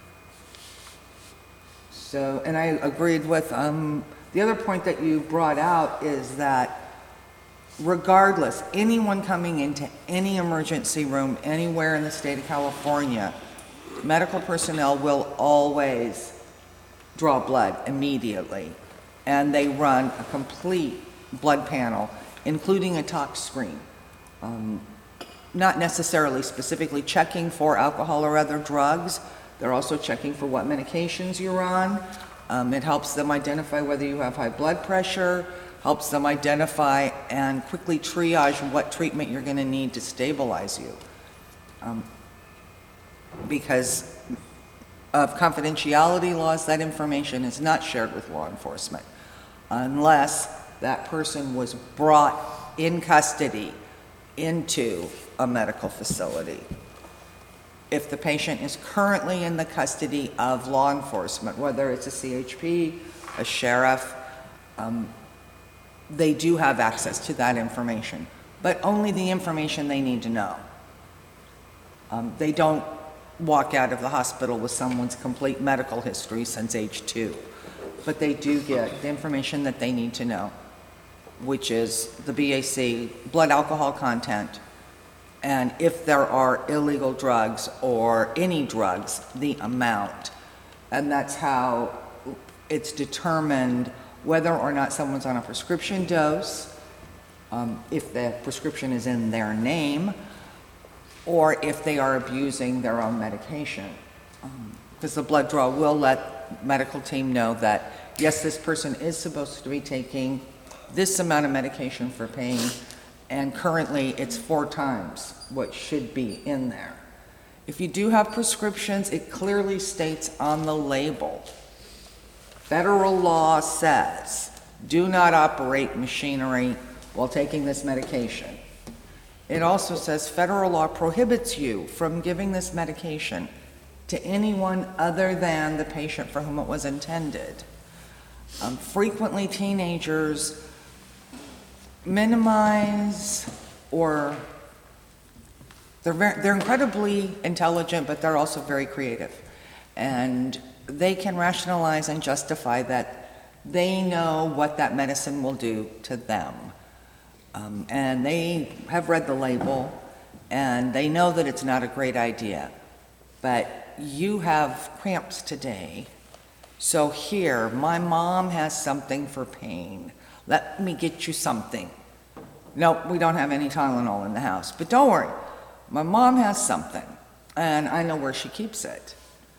So, and I agreed with the other point that you brought out is that regardless, anyone coming into any emergency room anywhere in the state of California, medical personnel will always draw blood immediately, and they run a complete blood panel, including a tox screen. Not necessarily specifically checking for alcohol or other drugs. They're also checking for what medications you're on. It helps them identify whether you have high blood pressure, helps them identify and quickly triage what treatment you're going to need to stabilize you. Because of confidentiality laws, that information is not shared with law enforcement unless that person was brought in custody into a medical facility. If the patient is currently in the custody of law enforcement, whether it's a CHP, a sheriff, they do have access to that information, but only the information they need to know. They don't walk out of the hospital with someone's complete medical history since age 2, but they do get the information that they need to know, which is the BAC, blood alcohol content, and if there are illegal drugs or any drugs, the amount. And that's how it's determined whether or not someone's on a prescription dose, if the prescription is in their name, or if they are abusing their own medication. Because the blood draw will let medical team know that, yes, this person is supposed to be taking this amount of medication for pain, and currently it's 4 times what should be in there. If you do have prescriptions, it clearly states on the label. Federal law says, do not operate machinery while taking this medication. It also says federal law prohibits you from giving this medication to anyone other than the patient for whom it was intended. Frequently teenagers minimize, or they're incredibly intelligent, but they're also very creative. And they can rationalize and justify that they know what that medicine will do to them. And they have read the label, and they know that it's not a great idea. but you have cramps today. So here, my mom has something for pain. Let me get you something. No, we don't have any Tylenol in the house, but don't worry. My mom has something, and I know where she keeps it.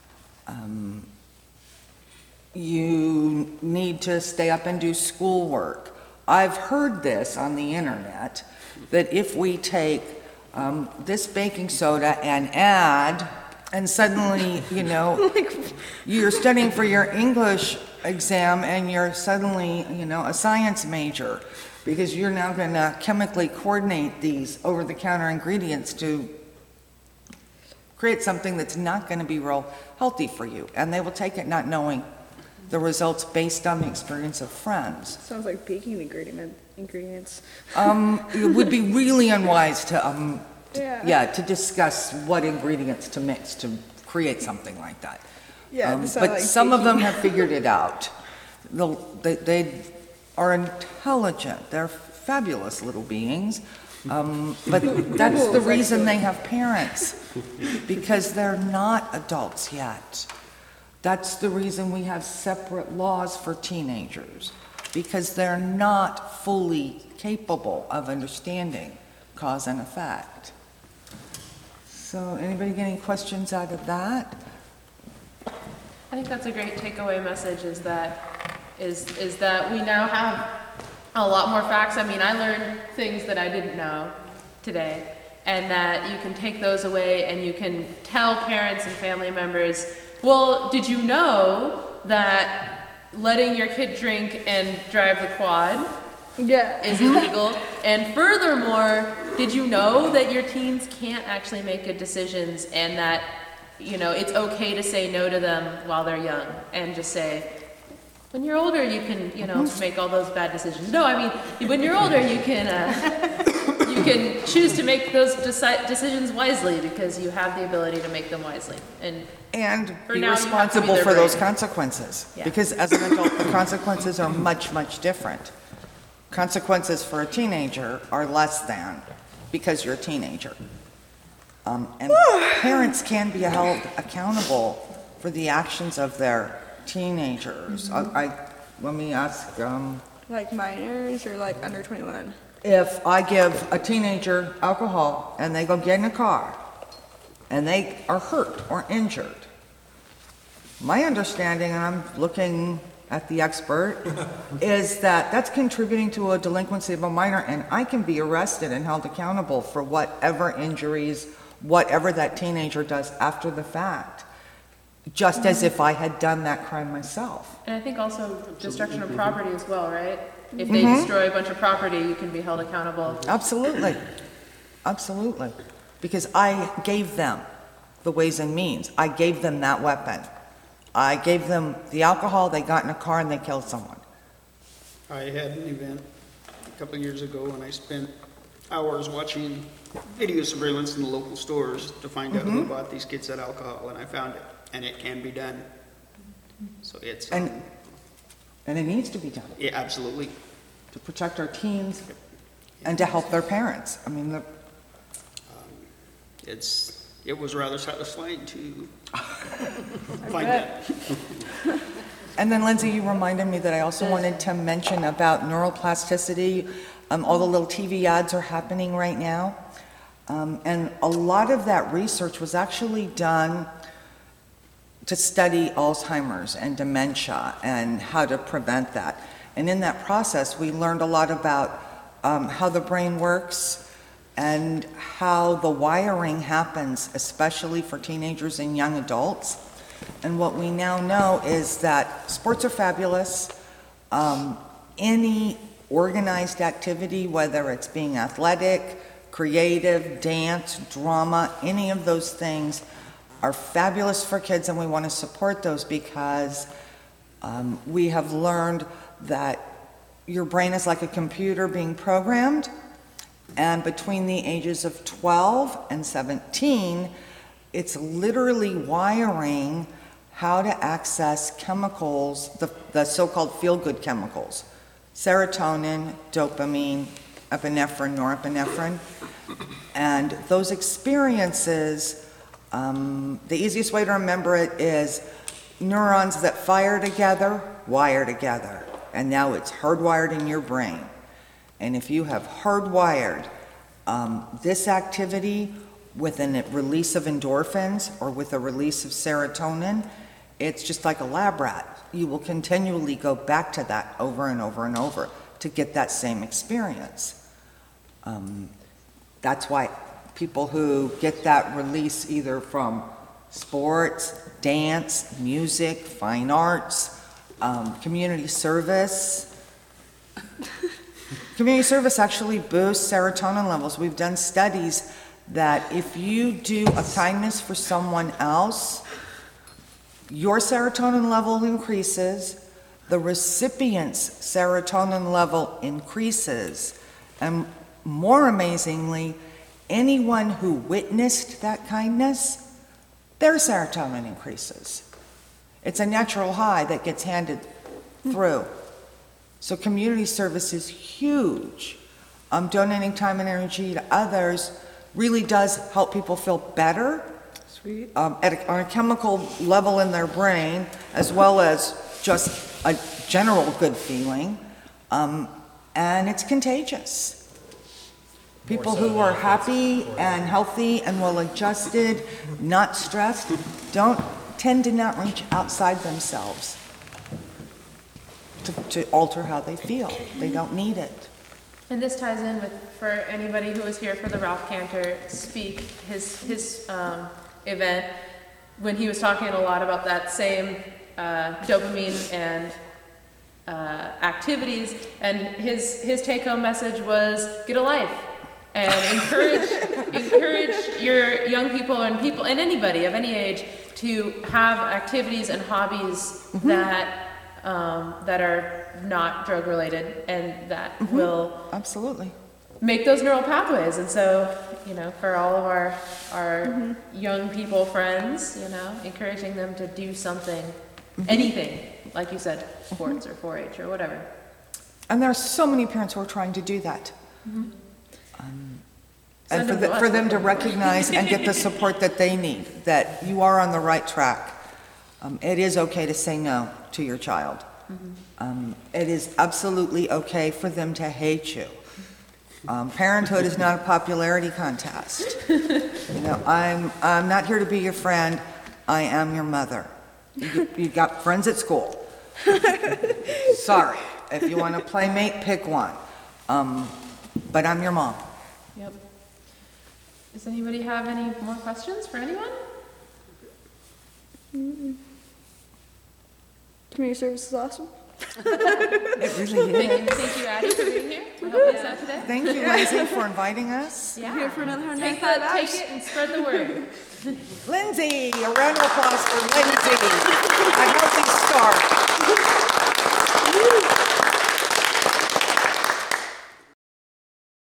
You need to stay up and do schoolwork. I've heard this on the internet, that if we take this baking soda and add, and suddenly, you know, you're studying for your English exam and you're suddenly, you know, a science major, because you're now going to chemically coordinate these over-the-counter ingredients to create something that's not going to be real healthy for you. And they will take it not knowing the results based on the experience of friends. Sounds like baking ingredients. It would be really unwise to, Yeah. to discuss what ingredients to mix to create something like that. Yeah, it sounds But like some of them baking. have figured it out. They are intelligent. They're fabulous little beings. But that's the reason they have parents, because they're not adults yet. That's the reason we have separate laws for teenagers, because they're not fully capable of understanding cause and effect. So anybody get any questions out of that? I think that's a great takeaway message, is that we now have a lot more facts. I mean, I learned things that I didn't know today, and that you can take those away and you can tell parents and family members, well, did you know that letting your kid drink and drive the quad is illegal? And furthermore, did you know that your teens can't actually make good decisions, and that, you know, it's okay to say no to them while they're young, and just say, when you're older, you can, you know, make all those bad decisions. No, I mean, when you're older, you can choose to make those decisions wisely, because you have the ability to make them wisely. And For be now, you have to be responsible their for those brain. consequences. Yeah. Because as an adult, the consequences are much, much different. Consequences for a teenager are less than, because you're a teenager. And parents can be held accountable for the actions of their teenagers. Let me ask, Like minors or like under 21? if I give a teenager alcohol and they go get in a car and they are hurt or injured, my understanding, and I'm looking at the expert, is that that's contributing to a delinquency of a minor, and I can be arrested and held accountable for whatever injuries, whatever that teenager does after the fact, just as if I had done that crime myself. And I think also destruction of property as well, right? If they Mhm. destroy a bunch of property, you can be held accountable. Absolutely. Absolutely. Because I gave them the ways and means. I gave them that weapon. I gave them the alcohol, they got in a car and they killed someone. I had an event a couple of years ago, and I spent hours watching video surveillance in the local stores to find out who bought these kids that alcohol, and I found it, and it can be done. So it's, And it needs to be done yeah, absolutely. to protect our teens and to help their parents. I mean, It was rather satisfying to find that. and then Lindsay, you reminded me that I also wanted to mention about neuroplasticity. All the little TV ads are happening right now. And a lot of that research was actually done to study Alzheimer's and dementia and how to prevent that. And in that process, we learned a lot about how the brain works and how the wiring happens, especially for teenagers and young adults. And what we now know is that sports are fabulous. Any organized activity, whether it's being athletic, creative, dance, drama, any of those things are fabulous for kids, and we want to support those because we have learned that your brain is like a computer being programmed, and between the ages of 12 and 17, it's literally wiring how to access chemicals, the so-called feel-good chemicals, serotonin, dopamine, epinephrine, norepinephrine, and those experiences The easiest way to remember it is neurons that fire together, wire together. And now it's hardwired in your brain. And if you have hardwired this activity with a release of endorphins or with a release of serotonin, it's just like a lab rat. You will continually go back to that over and over and over to get that same experience. That's why people who get that release either from sports, dance, music, fine arts, community service. Community service actually boosts serotonin levels. We've done studies that if you do a kindness for someone else, your serotonin level increases, the recipient's serotonin level increases, and more amazingly, anyone who witnessed that kindness, their serotonin increases. It's a natural high that gets handed through. So community service is huge. Donating time and energy to others really does help people feel better. Sweet. On a chemical level in their brain, as well as just a general good feeling. And it's contagious. People who are happy and healthy and well-adjusted, not stressed, don't tend to not reach outside themselves to alter how they feel. They don't need it. And this ties in with, for anybody who was here for the Ralph Cantor speak, his event, when he was talking a lot about that same dopamine and activities, and his take-home message was, get a life. And encourage your young people and anybody of any age to have activities and hobbies that are not drug related and that will absolutely make those neural pathways. And so, for all of our young people friends, encouraging them to do something, anything, like you said, sports or 4-H or whatever. And there are so many parents who are trying to do that. And for them to recognize and get the support that they need, that you are on the right track. It is okay to say no to your child. It is absolutely okay for them to hate you. Parenthood is not a popularity contest. I'm not here to be your friend. I am your mother. You got friends at school. Sorry. If you want a playmate, pick one. But I'm your mom. Yep. Does anybody have any more questions for anyone? Community service is awesome. It really is. Thank you, Addie, for being here to help us out today. Thank you, Lindsay, for inviting us. Yeah. Here for another Take 195 hours. it and spread the word. Lindsay, a round of applause for Lindsay. A healthy start.